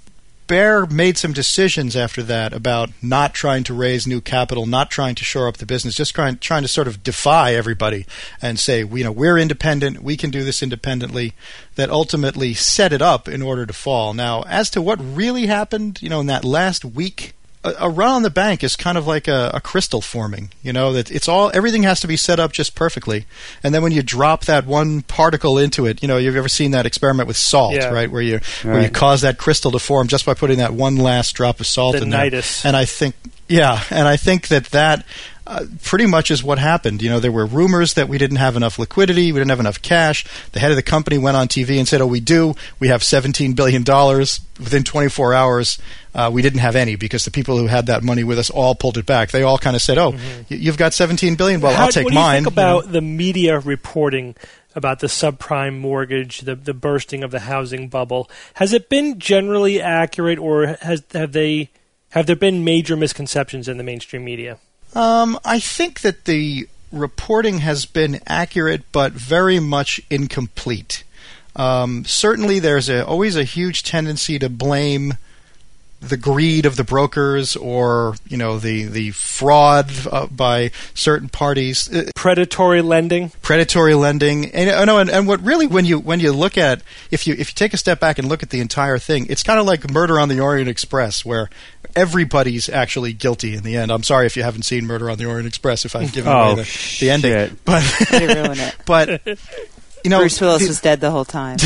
Bear made some decisions after that about not trying to raise new capital, not trying to shore up the business, just trying trying to sort of defy everybody and say, you know, we're independent, we can do this independently, that ultimately set it up in order to fall. Now, as to what really happened, you know, in that last week, a, a run on the bank is kind of like a, a crystal forming. You know, that it's all, everything has to be set up just perfectly. And then when you drop that one particle into it, you know, you've ever seen that experiment with salt, yeah. right? Where you right. where you cause that crystal to form just by putting that one last drop of salt the in there. nidus. And I think, yeah, and I think that that uh, pretty much is what happened. You know, there were rumors that we didn't have enough liquidity, we didn't have enough cash. The head of the company went on T V and said, oh, we do. We have seventeen billion dollars. Within twenty-four hours, uh, we didn't have any because the people who had that money with us all pulled it back. They all kind of said, oh, mm-hmm. y- you've got seventeen billion dollars. Well, How, I'll take what do you mine. think about you know? the media reporting about the subprime mortgage, the the bursting of the housing bubble? Has it been generally accurate, or has have they have there been major misconceptions in the mainstream media? Um, I think that the reporting has been accurate, but very much incomplete. Um, certainly, there's a, always a huge tendency to blame the greed of the brokers, or you know, the the fraud uh, by certain parties, uh, predatory lending, predatory lending, and uh, no, and, and what really, when you when you look at if you if you take a step back and look at the entire thing, it's kind of like Murder on the Orient Express, where everybody's actually guilty in the end. I'm sorry if you haven't seen Murder on the Orient Express, if I've given oh, away the, the ending, but They ruin it. but. You know, Bruce Willis the, was dead the whole time.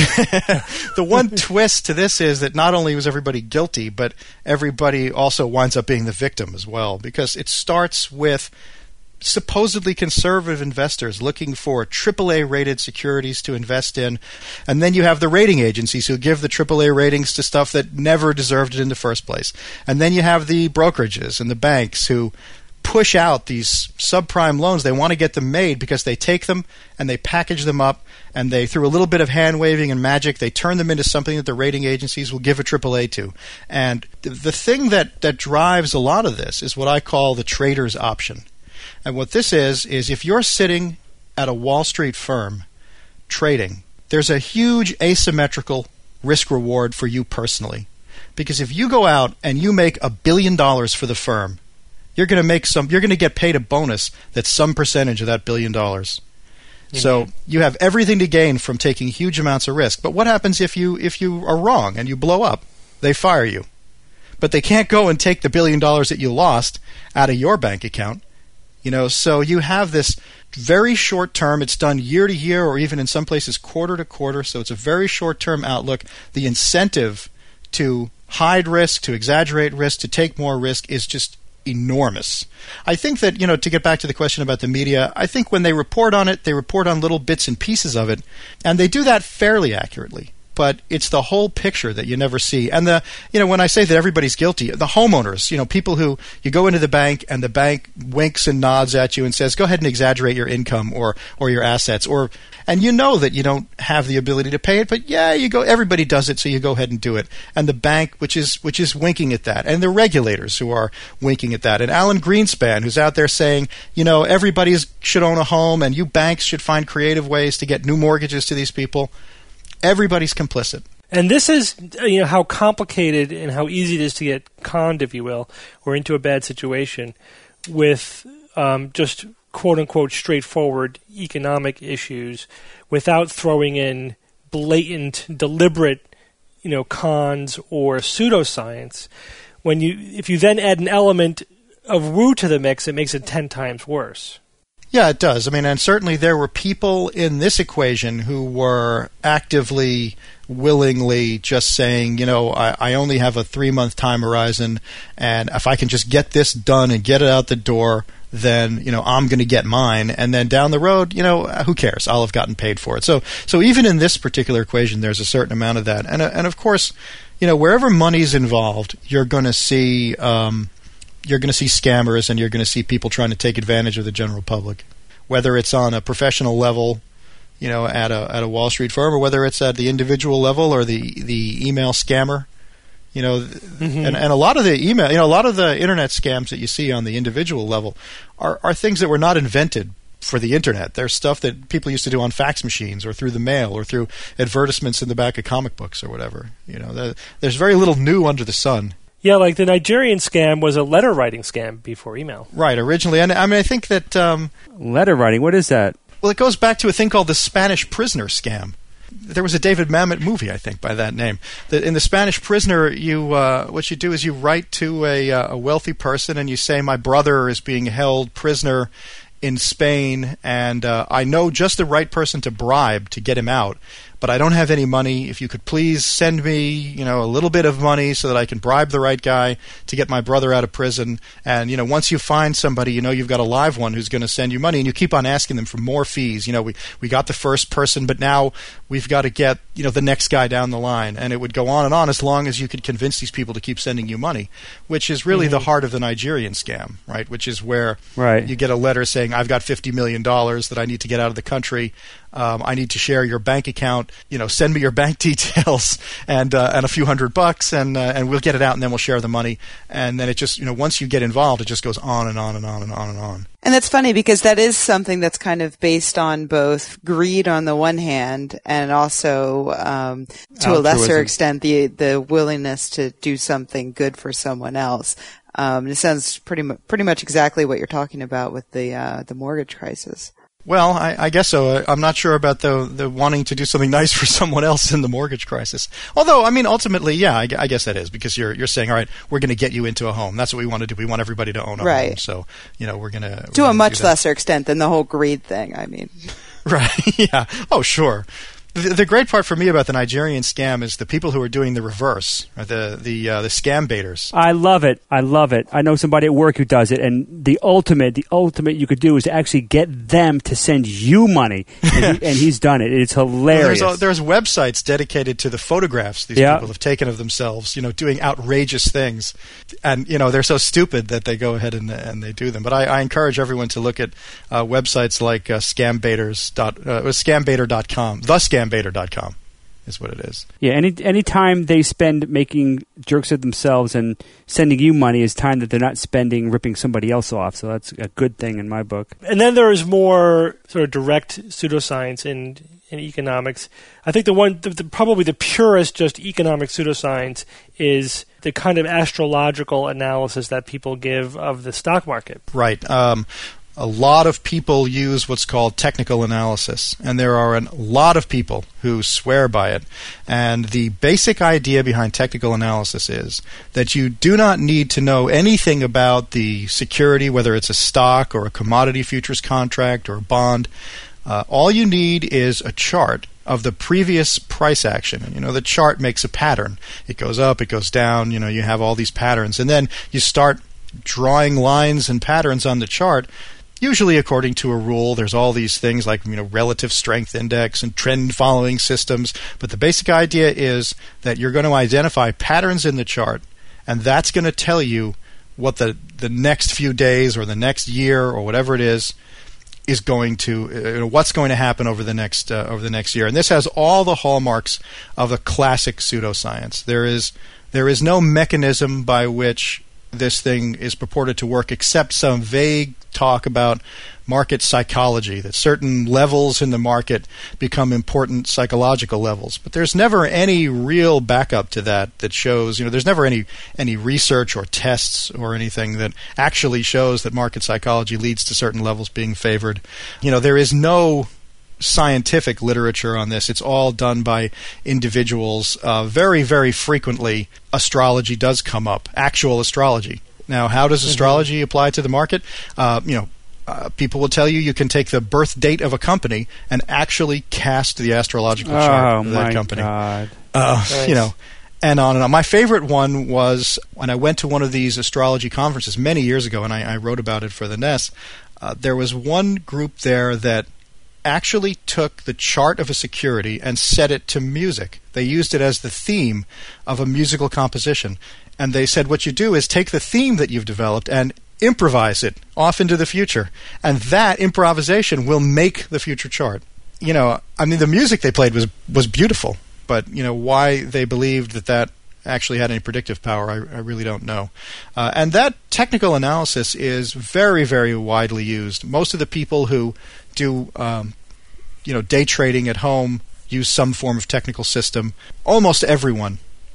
The one twist to this is that not only was everybody guilty, but everybody also winds up being the victim as well, because it starts with supposedly conservative investors looking for triple A rated securities to invest in, and then you have the rating agencies who give the triple A ratings to stuff that never deserved it in the first place. And then you have the brokerages and the banks who push out these subprime loans. They want to get them made because they take them and they package them up, and they, through a little bit of hand-waving and magic, they turn them into something that the rating agencies will give a triple A to. And the, the thing that, that drives a lot of this is what I call the trader's option. And what this is, is if you're sitting at a Wall Street firm trading, there's a huge asymmetrical risk-reward for you personally. Because if you go out and you make a billion dollars for the firm, you're going to make some. You're going to get paid a bonus that's some percentage of that billion dollars. Mm-hmm. So you have everything to gain from taking huge amounts of risk. But what happens if you if you are wrong and you blow up? They fire you. But they can't go and take the billion dollars that you lost out of your bank account. You know, so you have this very short term. It's done year to year, or even in some places quarter to quarter. So it's a very short term outlook. The incentive to hide risk, to exaggerate risk, to take more risk is just enormous. I think that, you know, to get back to the question about the media, I think when they report on it, they report on little bits and pieces of it, and they do that fairly accurately. but it's the whole picture that you never see. And the, you know, when I say that everybody's guilty, the homeowners, you know, people who, you go into the bank and the bank winks and nods at you and says, go ahead and exaggerate your income or, or your assets, or, and you know that you don't have the ability to pay it, but yeah, you go, everybody does it, so you go ahead and do it. And the bank, which is, which is winking at that, and the regulators who are winking at that, and Alan Greenspan, who's out there saying, you know, everybody should own a home, and you banks should find creative ways to get new mortgages to these people. Everybody's complicit. And this is, you know, how complicated and how easy it is to get conned, if you will, or into a bad situation with um, just quote-unquote straightforward economic issues without throwing in blatant, deliberate, you know, cons or pseudoscience. When you, if you then add an element of woo to the mix, it makes it ten times worse. Yeah, it does. I mean, and certainly there were people in this equation who were actively, willingly just saying, you know, I, I only have a three-month time horizon, and if I can just get this done and get it out the door, then, you know, I'm going to get mine. And then down the road, you know, who cares? I'll have gotten paid for it. So, so even in this particular equation, there's a certain amount of that. And, uh, and of course, you know, wherever money's involved, you're going to see... Um, you're going to see scammers, and you're going to see people trying to take advantage of the general public, whether it's on a professional level, you know, at a at a Wall Street firm, or whether it's at the individual level or the the email scammer, you know, mm-hmm. and and a lot of the email, you know, a lot of the internet scams that you see on the individual level are are things that were not invented for the internet. There's stuff that people used to do on fax machines or through the mail or through advertisements in the back of comic books or whatever. You know, the, there's very little new under the sun. Yeah, like the Nigerian scam was a letter writing scam before email. Right, originally. And I mean, I think that... Um, letter writing, what is that? Well, it goes back to a thing called the Spanish Prisoner scam. There was a David Mamet movie, I think, by that name. The, in the Spanish Prisoner, you uh, what you do is you write to a, uh, a wealthy person and you say, my brother is being held prisoner in Spain, and uh, I know just the right person to bribe to get him out, but I don't have any money. If you could please send me, you know, a little bit of money so that I can bribe the right guy to get my brother out of prison. And, you know, once you find somebody, you know, you've got a live one who's going to send you money, and you keep on asking them for more fees. You know, we, we got the first person, but now we've got to get, you know, the next guy down the line. And it would go on and on as long as you could convince these people to keep sending you money, which is really mm-hmm. the heart of the Nigerian scam, right? Which is where right. you get a letter saying, I've got fifty million dollars that I need to get out of the country. Um, I need to share your bank account. You know, send me your bank details and uh, and a few hundred bucks, and uh, and we'll get it out, and then we'll share the money. And then it just, you know, once you get involved, it just goes on and on and on and on and on. And that's funny because that is something that's kind of based on both greed on the one hand, and also um, to Altruism. a lesser extent the the willingness to do something good for someone else. Um, it sounds pretty mu- pretty much exactly what you're talking about with the uh, the mortgage crisis. Well, I, I guess so. I'm not sure about the the wanting to do something nice for someone else in the mortgage crisis. Although, I mean, ultimately, yeah, I, I guess that is, because you're you're saying, all right, we're going to get you into a home. That's what we want to do. We want everybody to own a right. home. So, you know, we're going to to a much lesser extent than the whole greed thing. I mean, right? Yeah. Oh, sure. The, the great part for me about the Nigerian scam is the people who are doing the reverse, or the the uh, the scam baiters. I love it. I love it. I know somebody at work who does it, and the ultimate, the ultimate you could do is to actually get them to send you money, and, he, and he's done it. It's hilarious. Well, there's, a, there's websites dedicated to the photographs these yeah. people have taken of themselves, you know, doing outrageous things, and you know they're so stupid that they go ahead and and they do them. But I, I encourage everyone to look at uh, websites like uh, scambaiters dot uh, scambaiter dot com, the scam Scambaiter dot com is what it is. Yeah, any any time they spend making jerks of themselves and sending you money is time that they're not spending ripping somebody else off. So that's a good thing in my book. And then there is more sort of direct pseudoscience in, in economics. I think the one, the, the, probably the purest just economic pseudoscience is the kind of astrological analysis that people give of the stock market. Right. Um, A lot of people use what's called technical analysis, and there are a lot of people who swear by it. And the basic idea behind technical analysis is that you do not need to know anything about the security, whether it's a stock or a commodity futures contract or a bond. Uh, all you need is a chart of the previous price action. And, you know, the chart makes a pattern. It goes up, it goes down, you know, you have all these patterns. And then you start drawing lines and patterns on the chart usually according to a rule. There's all these things like, you know, relative strength index and trend following systems. But the basic idea is that you're going to identify patterns in the chart, and that's going to tell you what the, the next few days or the next year or whatever it is is going to uh, what's going to happen over the next uh, over the next year. And this has all the hallmarks of a classic pseudoscience. There is there is no mechanism by which this thing is purported to work except some vague talk about market psychology, that certain levels in the market become important psychological levels. But there's never any real backup to that that shows, you know, there's never any any research or tests or anything that actually shows that market psychology leads to certain levels being favored. You know, there is no scientific literature on this. It's all done by individuals. Uh, very, very frequently, astrology does come up, actual astrology. Now, how does astrology mm-hmm. apply to the market? Uh, you know, uh, people will tell you you can take the birth date of a company and actually cast the astrological chart oh, of that my company. God. Uh, nice. You know, and on and on. My favorite one was when I went to one of these astrology conferences many years ago, and I, I wrote about it for the N E S. Uh, there was one group there that actually took the chart of a security and set it to music. They used it as the theme of a musical composition. And they said what you do is take the theme that you've developed and improvise it off into the future. And that improvisation will make the future chart. You know, I mean, the music they played was, was beautiful. But, you know, why they believed that that actually had any predictive power, I, I really don't know. Uh, and that technical analysis is very, very widely used. Most of the people who do, um, you know, day trading at home use some form of technical system. Almost everyone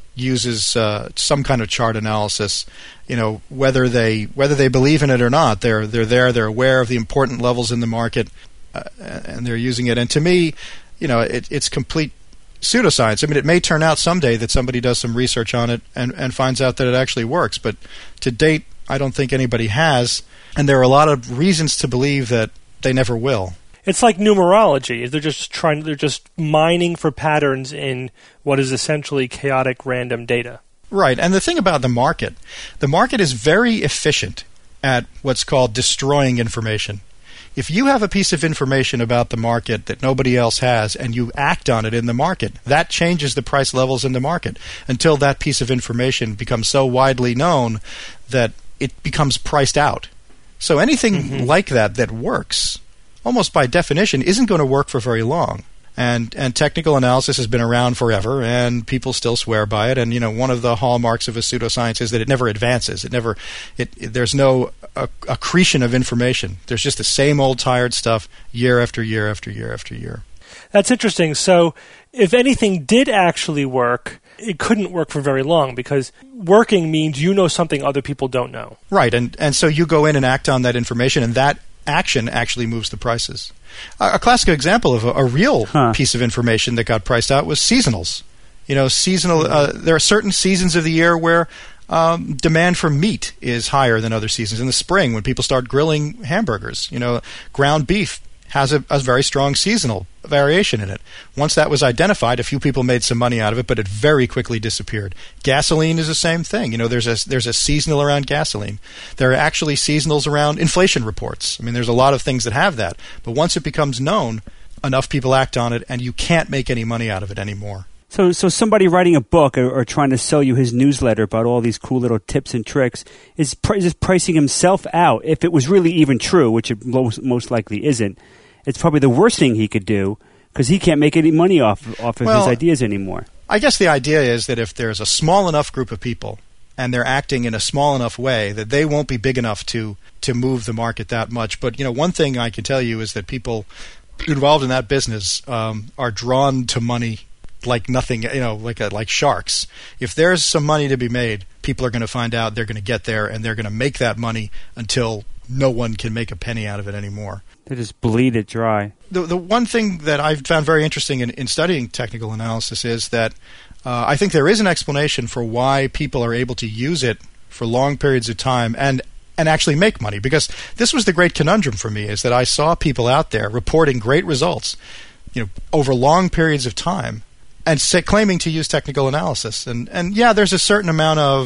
uses uh, some kind of chart analysis. You know, whether they whether they believe in it or not, they're they're there. They're aware of the important levels in the market, uh, and they're using it. And to me, you know, it, it's complete pseudoscience. I mean, it may turn out someday that somebody does some research on it and, and finds out that it actually works. But to date, I don't think anybody has. And there are a lot of reasons to believe that they never will. It's like numerology. They're just trying. They're just mining for patterns in what is essentially chaotic random data. Right. And the thing about the market, the market is very efficient at what's called destroying information. If you have a piece of information about the market that nobody else has and you act on it in the market, that changes the price levels in the market until that piece of information becomes so widely known that it becomes priced out. So anything mm-hmm. like that that works, almost by definition, isn't going to work for very long. And and technical analysis has been around forever, and people still swear by it. And you know, one of the hallmarks of a pseudoscience is that it never advances. It never, it, it there's no uh, accretion of information. There's just the same old tired stuff year after year after year after year. That's interesting. So, if anything did actually work, it couldn't work for very long because working means you know something other people don't know. Right, and and so you go in and act on that information, and that action actually moves the prices. Uh, a classic example of a, a real huh. piece of information that got priced out was seasonals. You know, seasonal. Uh, there are certain seasons of the year where um, demand for meat is higher than other seasons. In the spring, when people start grilling hamburgers, you know, ground beef has a, a very strong seasonal variation in it. Once that was identified, a few people made some money out of it, but it very quickly disappeared. Gasoline is the same thing. You know, there's a there's a seasonal around gasoline. There are actually seasonals around inflation reports. I mean, there's a lot of things that have that. But once it becomes known, enough people act on it, and you can't make any money out of it anymore. So, so somebody writing a book or, or trying to sell you his newsletter about all these cool little tips and tricks is, pr- is just pricing himself out. If it was really even true, which it most, most likely isn't, it's probably the worst thing he could do because he can't make any money off off of well, his ideas anymore. I guess the idea is that if there's a small enough group of people and they're acting in a small enough way that they won't be big enough to to move the market that much. But you know, one thing I can tell you is that people involved in that business um, are drawn to money like nothing, you know, like a, like sharks. If there's some money to be made, people are going to find out, they're going to get there, and they're going to make that money until no one can make a penny out of it anymore. They just bleed it dry. The the one thing that I've found very interesting in, in studying technical analysis is that uh, I think there is an explanation for why people are able to use it for long periods of time and and actually make money. Because this was the great conundrum for me, is that I saw people out there reporting great results, you know, over long periods of time, and say, claiming to use technical analysis. And and yeah, there's a certain amount of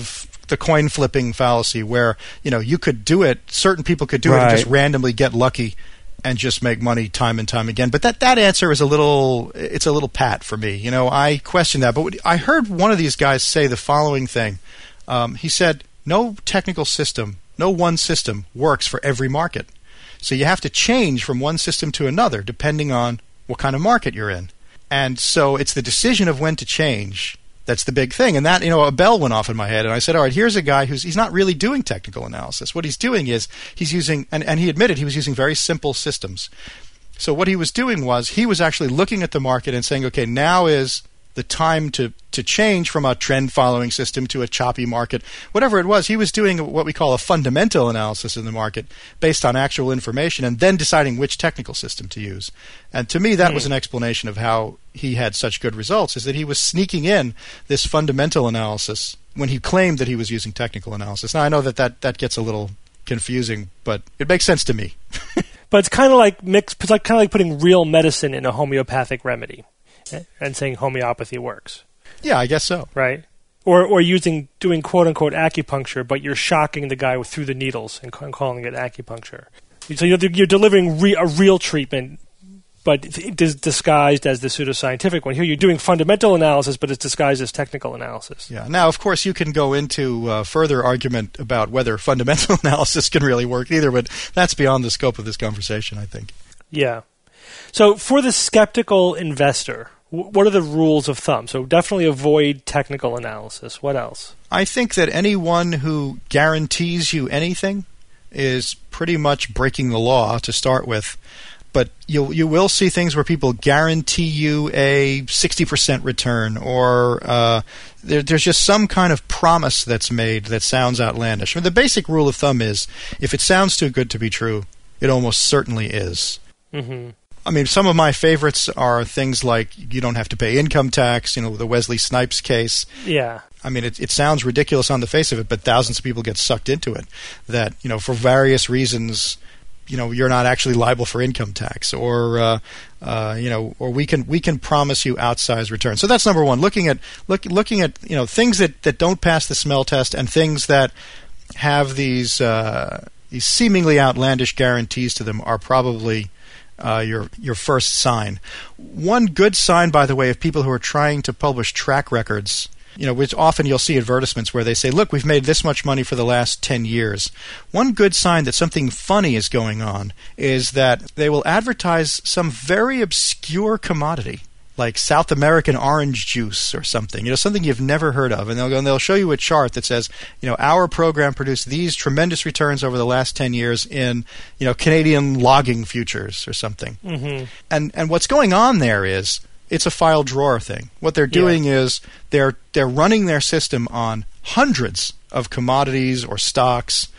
the coin flipping fallacy where, you know, you could do it, certain people could do it and Right. just randomly get lucky and just make money time and time again. But that, that answer is a little, it's a little pat for me. You know, I question that. But what, I heard one of these guys say the following thing. Um, he said, no technical system, no one system works for every market. So you have to change from one system to another depending on what kind of market you're in. And so it's the decision of when to change that's the big thing. And that, you know, a bell went off in my head, and I said, all right, here's a guy who's he's not really doing technical analysis. What he's doing is he's using, and, and he admitted he was using very simple systems. So what he was doing was he was actually looking at the market and saying, okay, now is the time to, to change from a trend-following system to a choppy market. Whatever it was, he was doing what we call a fundamental analysis in the market based on actual information and then deciding which technical system to use. And to me, that mm. was an explanation of how he had such good results, is that he was sneaking in this fundamental analysis when he claimed that he was using technical analysis. Now, I know that that, that gets a little confusing, but it makes sense to me. But it's kind of like mix, it's like kind of like putting real medicine in a homeopathic remedy and saying homeopathy works. Yeah, I guess so. Right? Or or using doing quote unquote acupuncture, but you're shocking the guy through the needles and calling it acupuncture. So you're, you're delivering re, a real treatment, but it is disguised as the pseudoscientific one. Here you're doing fundamental analysis, but it's disguised as technical analysis. Yeah. Now, of course, you can go into uh, further argument about whether fundamental analysis can really work either, but that's beyond the scope of this conversation, I think. Yeah. So for the skeptical investor, w- what are the rules of thumb? So definitely avoid technical analysis. What else? I think that anyone who guarantees you anything is pretty much breaking the law to start with. But you you will see things where people guarantee you a sixty percent return, or uh, there, there's just some kind of promise that's made that sounds outlandish. I mean, the basic rule of thumb is if it sounds too good to be true, it almost certainly is. Mm-hmm. I mean, some of my favorites are things like you don't have to pay income tax, you know, the Wesley Snipes case. Yeah. I mean, it, it sounds ridiculous on the face of it, but thousands of people get sucked into it. That, you know, for various reasons, you know, you're not actually liable for income tax, or uh, uh, you know, or we can we can promise you outsized returns. So that's number one. Looking at look, looking at you know things that, that don't pass the smell test and things that have these uh, these seemingly outlandish guarantees to them are probably uh, your your first sign. One good sign, by the way, of people who are trying to publish track records. You know, which often you'll see advertisements where they say, look, we've made this much money for the last ten years. One good sign that something funny is going on is that they will advertise some very obscure commodity, like South American orange juice or something, you know, something you've never heard of. And they'll go and they'll show you a chart that says, you know, our program produced these tremendous returns over the last ten years in, you know, Canadian logging futures or something. Mm-hmm. And and what's going on there is, it's a file drawer thing. What they're doing yeah. is they're they're running their system on hundreds of commodities or stocks,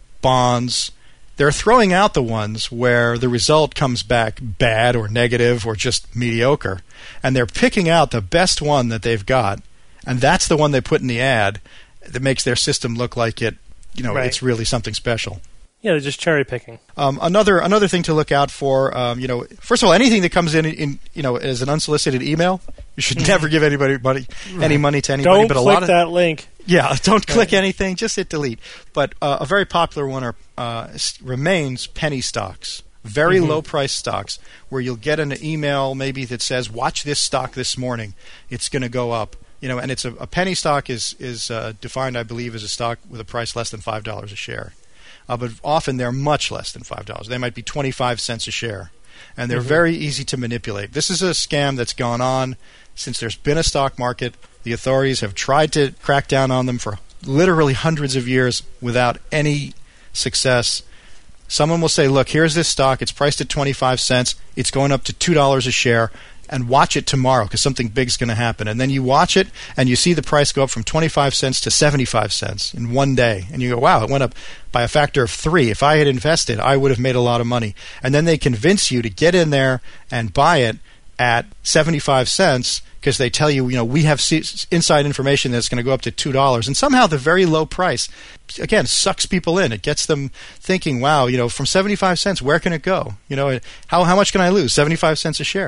bonds. They're throwing out the ones where the result comes back bad or negative or just mediocre. And they're picking out the best one that they've got, and that's the one they put in the ad that makes their system look like it, you know, right. it's really something special. Yeah, they're just cherry picking. Um, another another thing to look out for, um, you know, first of all, anything that comes in, in you know, as an unsolicited email, you should never give anybody money, any money to anybody. Don't but a click lot of, that link. Yeah, don't click anything. Just hit delete. But uh, a very popular one are, uh, remains penny stocks, very mm-hmm. low price stocks, where you'll get an email maybe that says, "Watch this stock this morning; it's going to go up." You know, and it's a, a penny stock is is uh, defined, I believe, as a stock with a price less than five dollars a share. Uh, but often they're much less than five dollars. They might be twenty-five cents a share. And they're mm-hmm. very easy to manipulate. This is a scam that's gone on since there's been a stock market. The authorities have tried to crack down on them for literally hundreds of years without any success. Someone will say, look, here's this stock. It's priced at twenty-five cents. It's going up to two dollars a share. And watch it tomorrow because something big's going to happen. And then you watch it and you see the price go up from twenty-five cents to seventy-five cents in one day. And you go, wow, it went up by a factor of three. If I had invested, I would have made a lot of money. And then they convince you to get in there and buy it at seventy-five cents because they tell you, you know, we have inside information that's going to go up to two dollars. And somehow the very low price, again, sucks people in. It gets them thinking, wow, you know, from seventy-five cents, where can it go? You know, how, how much can I lose? seventy-five cents a share.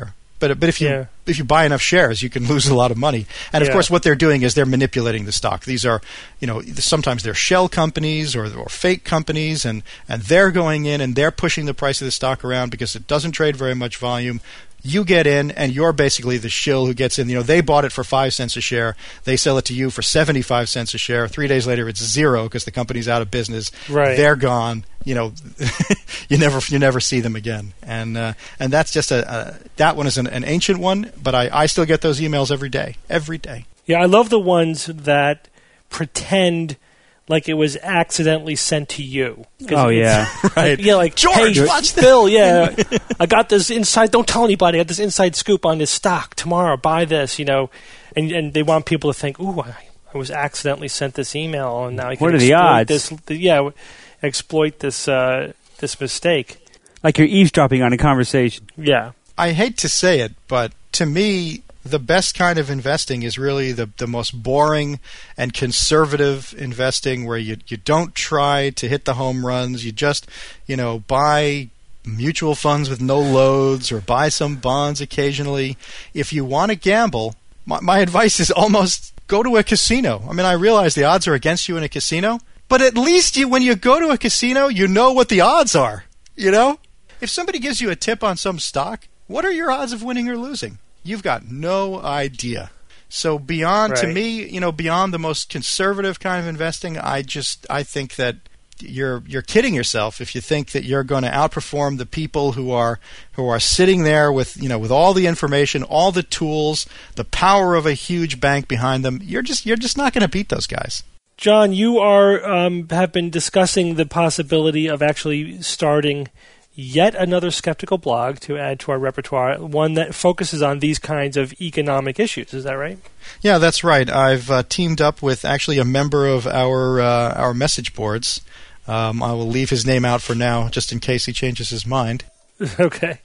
but but if you Yeah. if you buy enough shares, you can lose a lot of money. And of Yeah. course, what they're doing is they're manipulating the stock. These are, you know, sometimes they're shell companies or or fake companies, and and they're going in and they're pushing the price of the stock around because it doesn't trade very much volume. You get in, and you're basically the shill who gets in. You know, they bought it for five cents a share. They sell it to you for seventy-five cents a share. Three days later, it's zero because the company's out of business. Right. They're gone. You know, you never you never see them again. And uh, and that's just a, a that one is an, an ancient one, but I, I still get those emails every day, every day. Yeah, I love the ones that pretend like it was accidentally sent to you. 'Cause Oh, it's- yeah. Right. Yeah, like, George, hey, watch Phil, yeah, I got this inside, don't tell anybody, I got this inside scoop on this stock tomorrow, buy this, you know, and and they want people to think, ooh, I, I was accidentally sent this email, and now I can What are the exploit odds? this, yeah, exploit this, uh, this mistake. Like you're eavesdropping on a conversation. Yeah. I hate to say it, but to me, the best kind of investing is really the, the most boring and conservative investing, where you you don't try to hit the home runs. You just, you know, buy mutual funds with no loads or buy some bonds occasionally. If you want to gamble, my, my advice is almost go to a casino. I mean, I realize the odds are against you in a casino, but at least you, when you go to a casino, you know what the odds are. You know? If somebody gives you a tip on some stock, what are your odds of winning or losing? You've got no idea. So beyond, to Right. me, you know, beyond the most conservative kind of investing, I just, I think that you're you're kidding yourself if you think that you're going to outperform the people who are who are sitting there with, you know, with all the information, all the tools, the power of a huge bank behind them. You're just you're just not going to beat those guys. John, you are um, have been discussing the possibility of actually starting yet another skeptical blog to add to our repertoire, one that focuses on these kinds of economic issues. Is that right? Yeah, that's right. I've uh, teamed up with actually a member of our uh, our message boards. Um, I will leave his name out for now, just in case he changes his mind. Okay.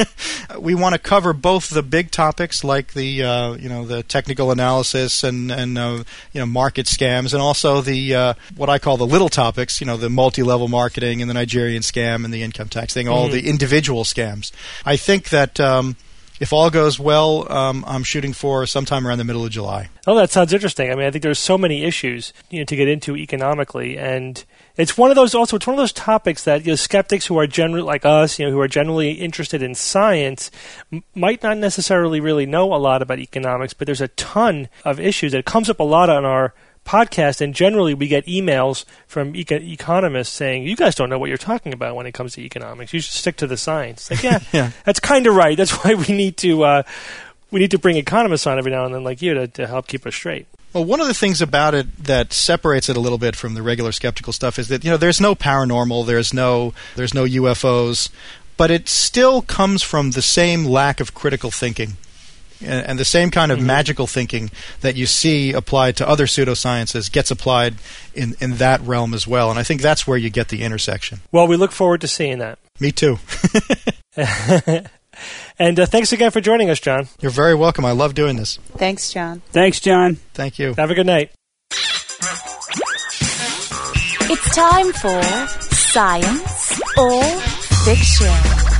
We want to cover both the big topics like the uh, you know the technical analysis and and uh, you know market scams, and also the uh, what I call the little topics, you know the multi-level marketing and the Nigerian scam and the income tax thing, all Mhm. the individual scams. I think that um, if all goes well, um, I'm shooting for sometime around the middle of July. Oh, that sounds interesting. I mean, I think there's so many issues, you know, to get into economically, and it's one of those also. It's one of those topics that, you know, skeptics who are generally like us, you know, who are generally interested in science, m- might not necessarily really know a lot about economics. But there's a ton of issues that comes up a lot on our podcast, and generally we get emails from eco- economists saying, "You guys don't know what you're talking about when it comes to economics. You should stick to the science." Like, yeah, Yeah. that's kind of right. That's why we need to uh, we need to bring economists on every now and then, like you, to, to help keep us straight. Well, one of the things about it that separates it a little bit from the regular skeptical stuff is that, you know, there's no paranormal, there's no there's no U F Os, but it still comes from the same lack of critical thinking and, and the same kind of Mm-hmm. magical thinking that you see applied to other pseudosciences gets applied in, in that realm as well. And I think that's where you get the intersection. Well, we look forward to seeing that. Me too. And uh, thanks again for joining us, John. You're very welcome. I love doing this. Thanks, John. Thanks, John. Thank you. Have a good night. It's time for Science or Fiction.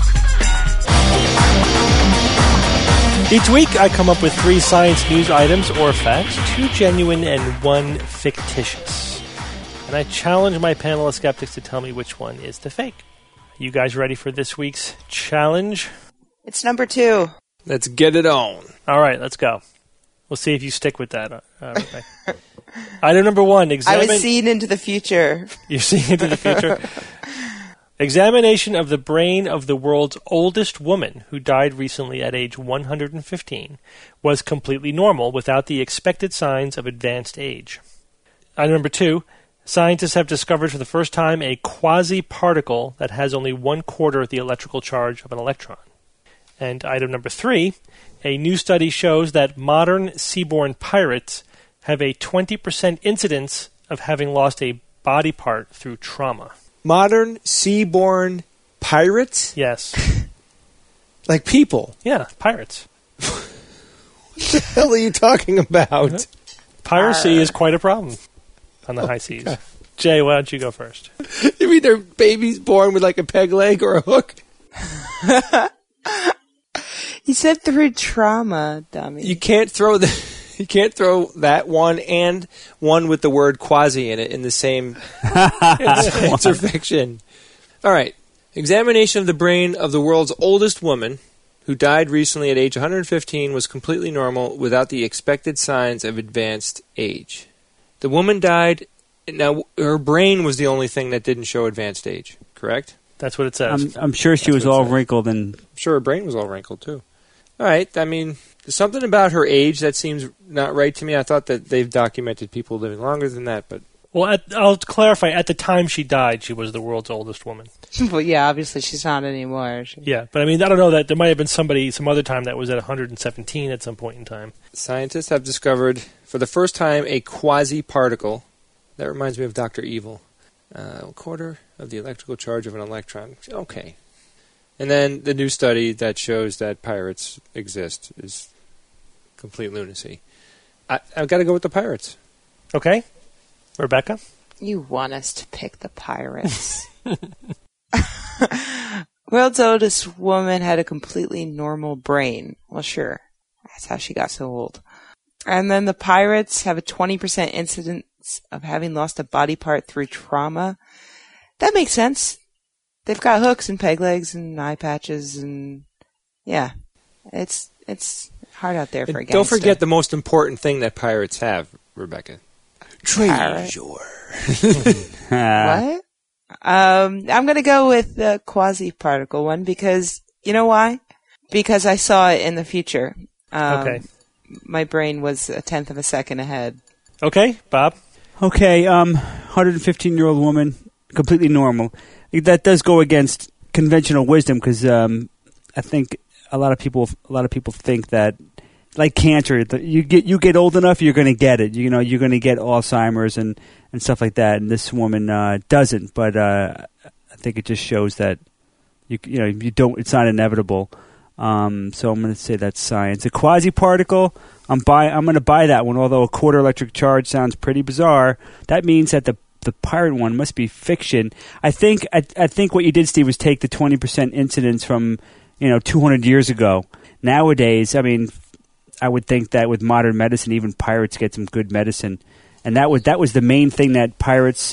Each week, I come up with three science news items or facts, two genuine and one fictitious. And I challenge my panel of skeptics to tell me which one is the fake. You guys ready for this week's challenge? It's number two. Let's get it on. All right, let's go. We'll see if you stick with that. Uh, Rebecca. Item number one. I Examine- was seeing into the future. You're seeing into the future. Examination of the brain of the world's oldest woman, who died recently at age one hundred fifteen, was completely normal without the expected signs of advanced age. Item number two. Scientists have discovered for the first time a quasi-particle that has only one quarter the electrical charge of an electron. And item number three. A new study shows that modern seaborne pirates have a twenty percent incidence of having lost a body part through trauma. Modern seaborne pirates? Yes. Like people. Yeah, pirates. What the hell are you talking about? Piracy is quite a problem on the high seas. Jay, why don't you go first? You mean they're babies born with like a peg leg or a hook? He said through trauma, dummy. You can't throw the you can't throw that one and one with the word quasi in it in the same science or fiction. All right. Examination of the brain of the world's oldest woman, who died recently at age one hundred fifteen, was completely normal without the expected signs of advanced age. The woman died. Now, her brain was the only thing that didn't show advanced age, correct? That's what it says. I'm, I'm sure she That's was what it all says. wrinkled and. I'm sure her brain was all wrinkled, too. All right. I mean, there's something about her age that seems not right to me. I thought that they've documented people living longer than that, but... Well, at, I'll clarify. At the time she died, she was the world's oldest woman. Well, yeah, obviously she's not anymore. She... Yeah, but I mean, I don't know that there might have been somebody some other time that was at one hundred seventeen at some point in time. Scientists have discovered, for the first time, a quasi-particle. That reminds me of Doctor Evil. Uh, a quarter of the electrical charge of an electron. Okay. And then the new study that shows that pirates exist is complete lunacy. I, I've got to go with the pirates. Okay. Rebecca? You want us to pick the pirates. World's oldest woman had a completely normal brain. Well, sure. That's how she got so old. And then the pirates have a twenty percent incidence of having lost a body part through trauma. That makes sense. They've got hooks and peg legs and eye patches and yeah, it's it's hard out there for a And gangster. don't forget the most important thing that pirates have, Rebecca. Treasure. What? Um, I'm going to go with the quasi-particle one because, you know why? Because I saw it in the future. Um, Okay. My brain was a tenth of a second ahead. Okay, Bob? Okay, um, one hundred fifteen-year-old woman, completely normal. That does go against conventional wisdom because um, I think a lot of people, a lot of people think that, like cancer, the, you get you get old enough, you're going to get it. You know, you're going to get Alzheimer's and, and stuff like that. And this woman uh, doesn't. But uh, I think it just shows that you you know you don't. It's not inevitable. Um, so I'm going to say that's science. A quasi-particle, I'm buy. I'm going to buy that one. Although a quarter electric charge sounds pretty bizarre, that means that the the pirate one must be fiction. I think I, I think what you did, Steve, was take the twenty percent incidence from you know two hundred years ago. Nowadays, I mean, I would think that with modern medicine, even pirates get some good medicine, and that was that was the main thing that pirates,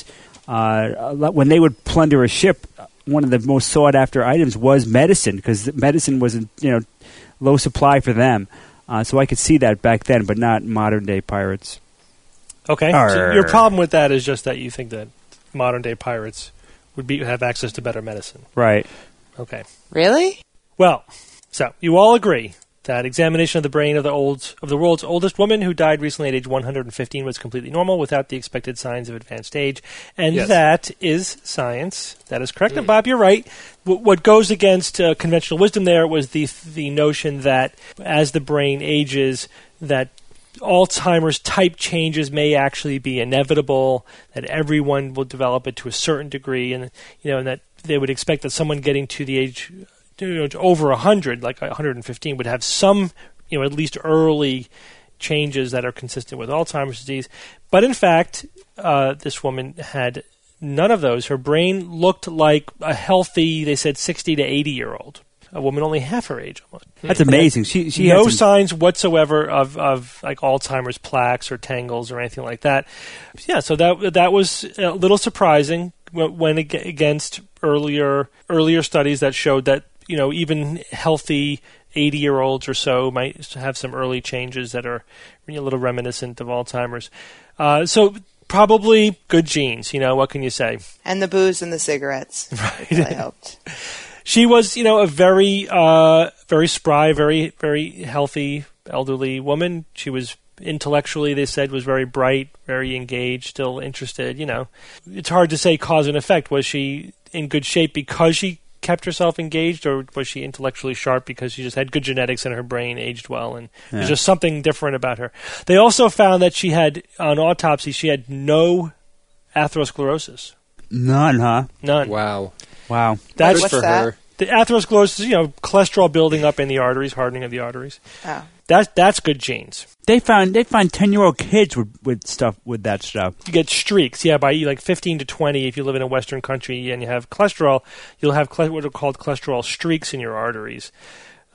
uh, when they would plunder a ship, one of the most sought after items was medicine because medicine was you know low supply for them. Uh, so I could see that back then, but not modern day pirates. Okay. So your problem with that is just that you think that modern day pirates would be have access to better medicine. Right. Okay. Really? Well, so you all agree that examination of the brain of the old of the world's oldest woman who died recently at age one hundred fifteen was completely normal without the expected signs of advanced age, and Yes. that is science. That is correct. Mm. And Bob, you're right. W- what goes against uh, conventional wisdom there was the the notion that as the brain ages, that Alzheimer's type changes may actually be inevitable, that everyone will develop it to a certain degree, and you know, and that they would expect that someone getting to the age you know, over one hundred, like one hundred fifteen, would have some, you know, at least early changes that are consistent with Alzheimer's disease. But in fact, uh, this woman had none of those. Her brain looked like a healthy, they said, sixty to eighty year old. A woman only half her age almost. That's amazing. She she no had some, signs whatsoever of, of like Alzheimer's plaques or tangles or anything like that. Yeah, so that that was a little surprising when ag- against earlier earlier studies that showed that you know even healthy eighty year olds or so might have some early changes that are a little reminiscent of Alzheimer's. Uh, so probably good genes. You know, what can you say? And the booze and the cigarettes. Right. Really helped. She was, you know, a very, uh, very spry, very, very healthy elderly woman. She was intellectually, they said, was very bright, very engaged, still interested. You know, it's hard to say cause and effect. Was she in good shape because she kept herself engaged, or was she intellectually sharp because she just had good genetics and her brain aged well? And Yeah. there's just something different about her. They also found that she had, on autopsy, she had no atherosclerosis. none, huh? None. Wow. Wow. That's What's Good for that? her. The atherosclerosis, you know, cholesterol building up in the arteries, hardening of the arteries. Oh. That that's good genes. They found they find ten year old kids with, with stuff with that stuff. You get streaks, yeah, by like fifteen to twenty. If you live in a Western country and you have cholesterol, you'll have chole- what are called cholesterol streaks in your arteries.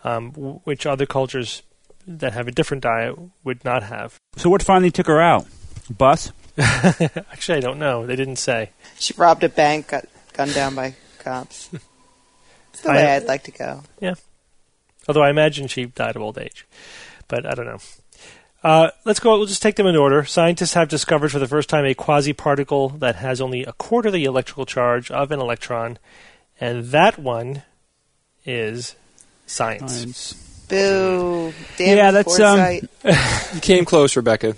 um, w- which other cultures that have a different diet would not have. So what finally took her out? Bus? Actually, I don't know. They didn't say. She robbed a bank, got gunned down by cops. It's the I- way I'd like to go. Yeah. Although I imagine she died of old age. But I don't know. Uh, let's go. We'll just take them in order. Scientists have discovered for the first time a quasi-particle that has only a quarter the electrical charge of an electron. And that one is science. Science. Boo. Damn Yeah, that's, um, foresight. You came close, Rebecca.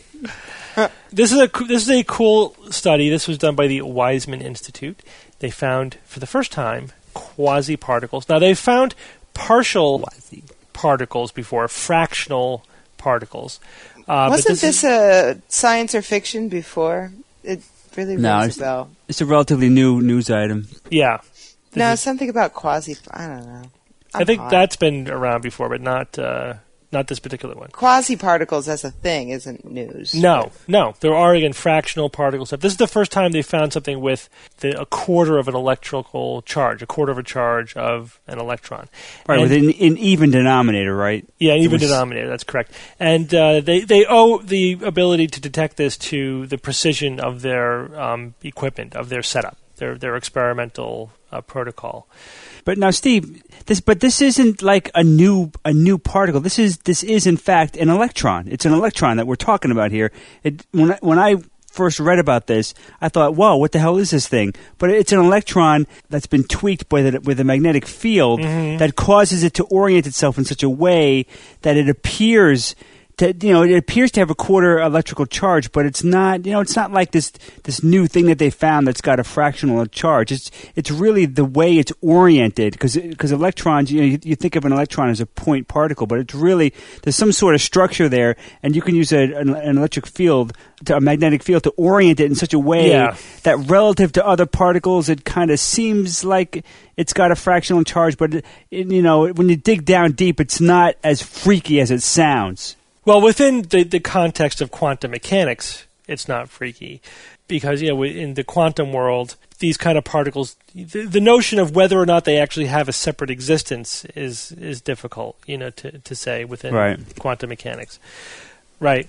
This is a this is a cool study. This was done by the Weizmann Institute. They found for the first time quasi-particles. Now they found partial particles before, fractional particles. Uh, Wasn't but this, this is, a science or fiction before? It really No, rings it's- a bell. It's a relatively new news item. yeah? This No, is- something about quasi. I don't know. I I'm think hot. that's been around before, but not uh, not this particular one. Quasi particles as a thing isn't news. No, no. There are, again, fractional particles. This is the first time they found something with the, a quarter of an electrical charge, a quarter of a charge of an electron. Right, And- with an, an even denominator, right? Yeah, even It was- denominator, that's correct. And uh, they, they owe the ability to detect this to the precision of their um, equipment, of their setup, their, their experimental uh, protocol. But now, Steve, this but this isn't like a new a new particle. This is this is in fact an electron. It's an electron that we're talking about here. It, when I, when I first read about this, I thought, "Whoa, what the hell is this thing?" But it's an electron that's been tweaked by the, with a magnetic field Mm-hmm. that causes it to orient itself in such a way that it appears. To, you know, it appears to have a quarter electrical charge, but it's not. You know, it's not like this this new thing that they found that's got a fractional charge. It's it's really the way it's oriented, because because electrons. You know, you, you think of an electron as a point particle, but it's really there's some sort of structure there, and you can use a, an, an electric field, to, a magnetic field, to orient it in such a way Yeah. that relative to other particles, it kind of seems like it's got a fractional charge, but it, it, you know, when you dig down deep, it's not as freaky as it sounds. Well, within the, the context of quantum mechanics, it's not freaky. Because, you know, in the quantum world, these kind of particles, the, the notion of whether or not they actually have a separate existence is is difficult, you know, to, to say within Right. quantum mechanics. Right.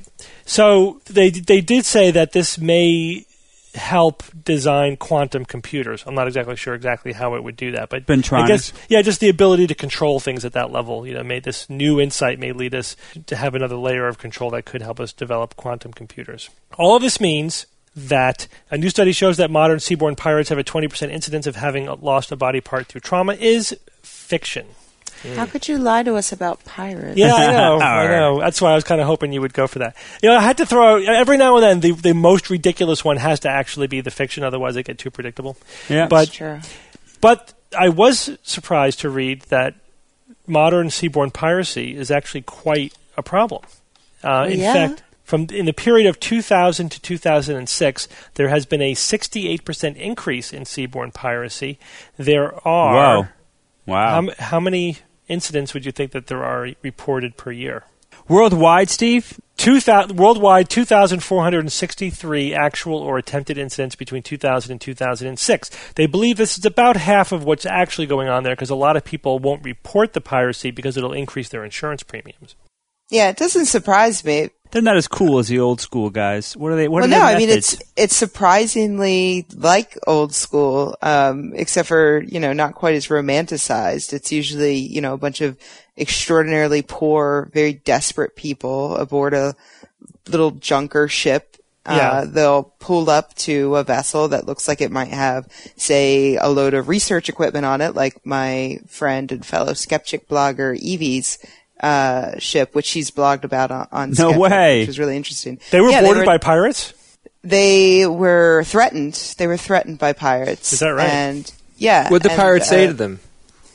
So they they did say that this may help design quantum computers. I'm not exactly sure exactly how it would do that, but Bentronics. I guess, yeah, just the ability to control things at that level. You know, may this new insight may lead us to have another layer of control that could help us develop quantum computers. All of this means that a new study shows that modern seaborne pirates have a twenty percent incidence of having lost a body part through trauma is fiction. How could you lie to us about pirates? Yeah, I know. I know. That's why I was kind of hoping you would go for that. You know, I had to throw out, every now and then, the, the most ridiculous one has to actually be the fiction, otherwise they get too predictable. Yeah. But, True. but I was surprised to read that modern seaborne piracy is actually quite a problem. Uh, in Yeah. fact, from in the period of two thousand to two thousand six, there has been a sixty-eight percent increase in seaborne piracy. There are... Wow. Wow. How, m- how many incidents would you think that there are reported per year? Worldwide, Steve? Two thou- worldwide, two thousand four hundred sixty-three actual or attempted incidents between two thousand and two thousand six. They believe this is about half of what's actually going on there, because a lot of people won't report the piracy because it'll increase their insurance premiums. Yeah, it doesn't surprise me. They're not as cool as the old school guys. What are they? What well, are their no, I mean methods? it's it's surprisingly like old school, um, except for you know not quite as romanticized. It's usually you know a bunch of extraordinarily poor, very desperate people aboard a little junker ship. Yeah. Uh, they'll pull up to a vessel that looks like it might have, say, a load of research equipment on it, like my friend and fellow skeptic blogger Evie's uh, ship, which she's blogged about on, on No Skeptic, way. which was really interesting. They were Yeah, boarded were- by pirates? They were threatened. They were threatened by pirates. Is that right? And yeah. What'd the and, pirates say uh, to them?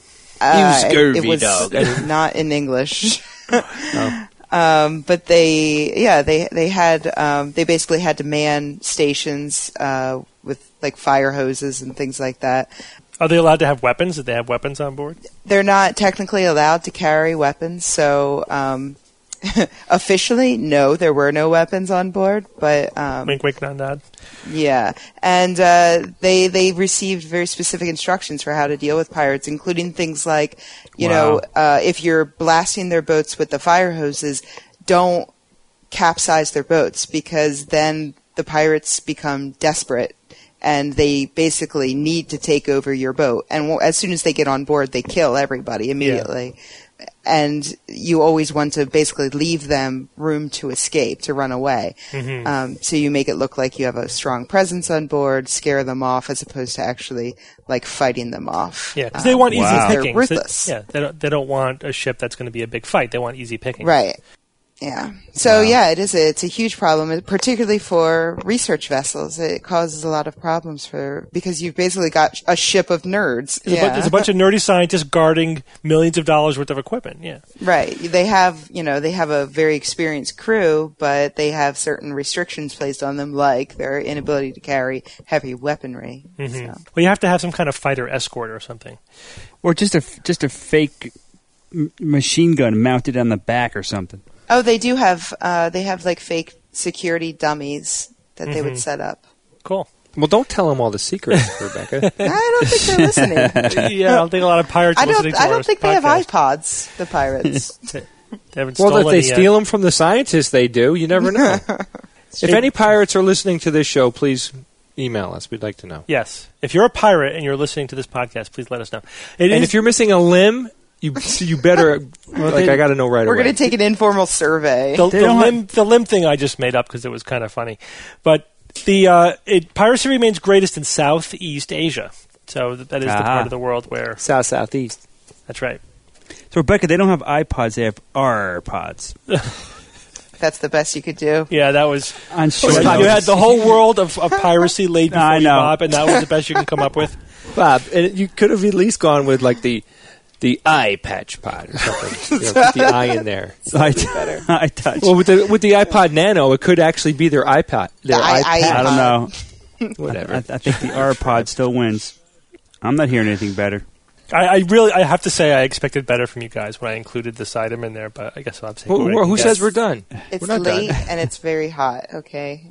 Uh, You scurvy it was dog. not in English. Oh. Um, but they, yeah, they they had um, they basically had to man stations uh, with like fire hoses and things like that. Are they allowed to have weapons? Did they have weapons on board? They're not technically allowed to carry weapons, so um, officially, no, there were no weapons on board. But um, Wink, wink, nod, nod. Yeah, and uh, they they received very specific instructions for how to deal with pirates, including things like, you Wow. know, uh, if you're blasting their boats with the fire hoses, don't capsize their boats, because then the pirates become desperate and they basically need to take over your boat. And w- as soon as they get on board, they kill everybody immediately. And you always want to basically leave them room to escape, to run away. Mm-hmm. Um, so you make it look like you have a strong presence on board, scare them off, as opposed to actually like fighting them off. Yeah, because they want easy Wow. They're pickings. ruthless. They, yeah, they don't, they don't want a ship that's going to be a big fight. They want easy pickings. Right. Yeah. So yeah, it is. A, it's a huge problem, particularly for research vessels. It causes a lot of problems for because you've basically got a ship of nerds. There's, a, bu- there's a bunch of nerdy scientists guarding millions of dollars worth of equipment. Yeah. Right. They have, you know, they have a very experienced crew, but they have certain restrictions placed on them, like their inability to carry heavy weaponry. Mm-hmm. So. Well, you have to have some kind of fighter escort or something. Or just a just a fake m- machine gun mounted on the back or something. Oh, they do have. Uh, they have like fake security dummies that they would set up. Cool. Well, don't tell them all the secrets, Rebecca. I don't think they're listening. Yeah, I don't think a lot of pirates I are don't. listening to I our don't think they have podcast. iPods. The pirates. They haven't Well, stolen if they any yet. steal them from the scientists, they do. You never know. If any pirates are listening to this show, please email us. We'd like to know. Yes. If you're a pirate and you're listening to this podcast, please let us know. It And is- if you're missing a limb, you you better. like, I got to know right We're away. going to take an informal survey. the, They the don't limb the limb thing I just made up because it was kind of funny, but the uh, it, piracy remains greatest in Southeast Asia. So th- that is the Ah. part of the world where South southeast. that's right. So Rebecca, they don't have iPods; they have AirPods. That's the best you could do. Yeah, that was. On short You notice. had the whole world of, of piracy laid before I you, know. Bob, and that was the best you can come up with. Bob, and you could have at least gone with like the the eye patch pod or something. You know, put the eye in there. I, I touch. Well, with the with the iPod Nano, it could actually be their iPod. Their The i- iPad. I don't know. Whatever. I, I think the AirPod still wins. I'm not hearing anything better. I, I really, I have to say, I expected better from you guys when I included this item in there, but I guess I'll have to take Who, what I who, can who get. says we're done? It's We're not late done. and it's very hot. Okay.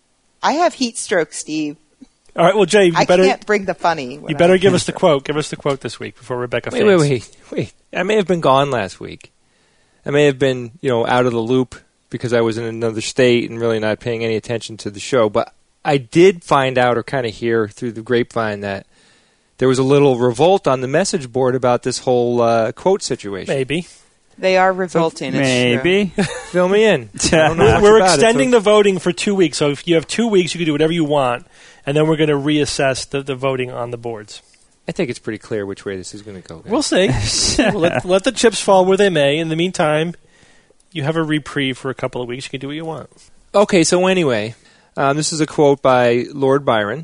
I have heat stroke, Steve. All right, well, Jay, you I better can't bring the funny. when you better I'm- give us the quote. Give us the quote this week before Rebecca Wait, faints. wait, wait, wait. I may have been gone last week. I may have been, you know, out of the loop because I was in another state and really not paying any attention to the show. But I did find out or kind of hear through the grapevine that there was a little revolt on the message board about this whole uh, quote situation. Maybe. They are revolting. it's true. Maybe. Fill me in. I don't know We're, much we're about it, extending so- the voting for two weeks, so if you have two weeks, you can do whatever you want, and then we're going to reassess the, the voting on the boards. I think it's pretty clear which way this is going to go. guys. We'll see. We'll let, let the chips fall where they may. In the meantime, you have a reprieve for a couple of weeks. You can do what you want. Okay, so anyway, um, this is a quote by Lord Byron,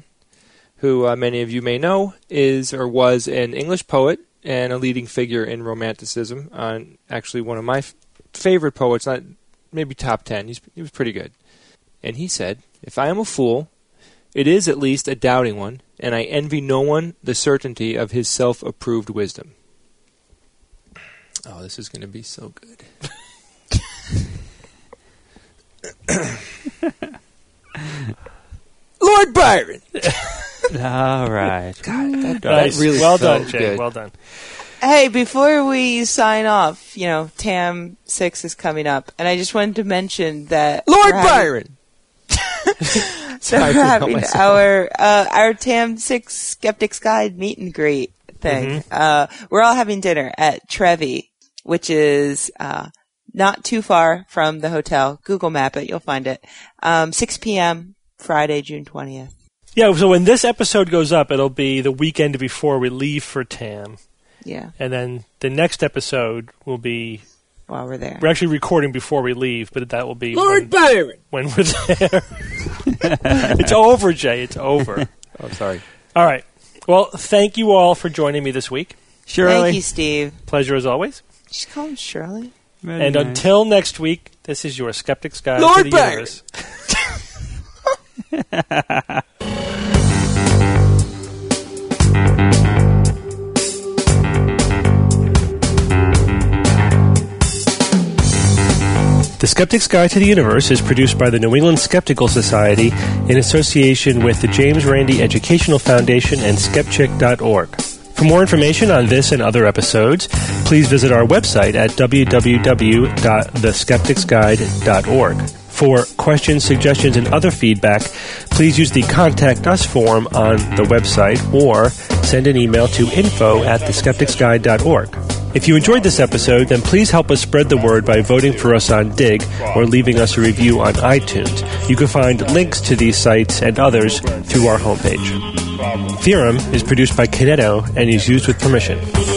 who uh, many of you may know is or was an English poet and a leading figure in Romanticism. Uh, actually, one of my f- favorite poets, not maybe top ten. He's, he was pretty good. And he said, "If I am a fool, it is at least a doubting one, and I envy no one the certainty of his self-approved wisdom." Oh, this is going to be so good. Lord Byron. All right. God, that, Nice. that really well felt done, Jay. good. Well done. Hey, before we sign off, you know, T A M six is coming up, and I just wanted to mention that Lord we're having- Byron. that Sorry, I we're couldn't help having myself. our uh, our T A M six Skeptics Guide meet and greet thing. Uh, we're all having dinner at Trevi, which is uh, not too far from the hotel. Google Map it, you'll find it. Um, six p.m. Friday, June twentieth. Yeah, so when this episode goes up, it'll be the weekend before we leave for T A M. Yeah, And then the next episode will be... while we're there. We're actually recording before we leave, but that will be Lord when, Byron. when we're there. It's over, Jay. It's over. Oh, sorry. All right. Well, thank you all for joining me this week. Shirley. Thank you, Steve. Pleasure as always. Just call him Shirley. Very And nice. until next week, this is your Skeptic's Guide Lord to the Byron. Universe. The Skeptic's Guide to the Universe is produced by the New England Skeptical Society in association with the James Randi Educational Foundation and Skepchick dot org. For more information on this and other episodes, please visit our website at w w w dot the skeptics guide dot org. For questions, suggestions, and other feedback, please use the Contact Us form on the website or send an email to info at the skeptics guide dot org. If you enjoyed this episode, then please help us spread the word by voting for us on Dig or leaving us a review on iTunes. You can find links to these sites and others through our homepage. Theorem is produced by Kineto and is used with permission.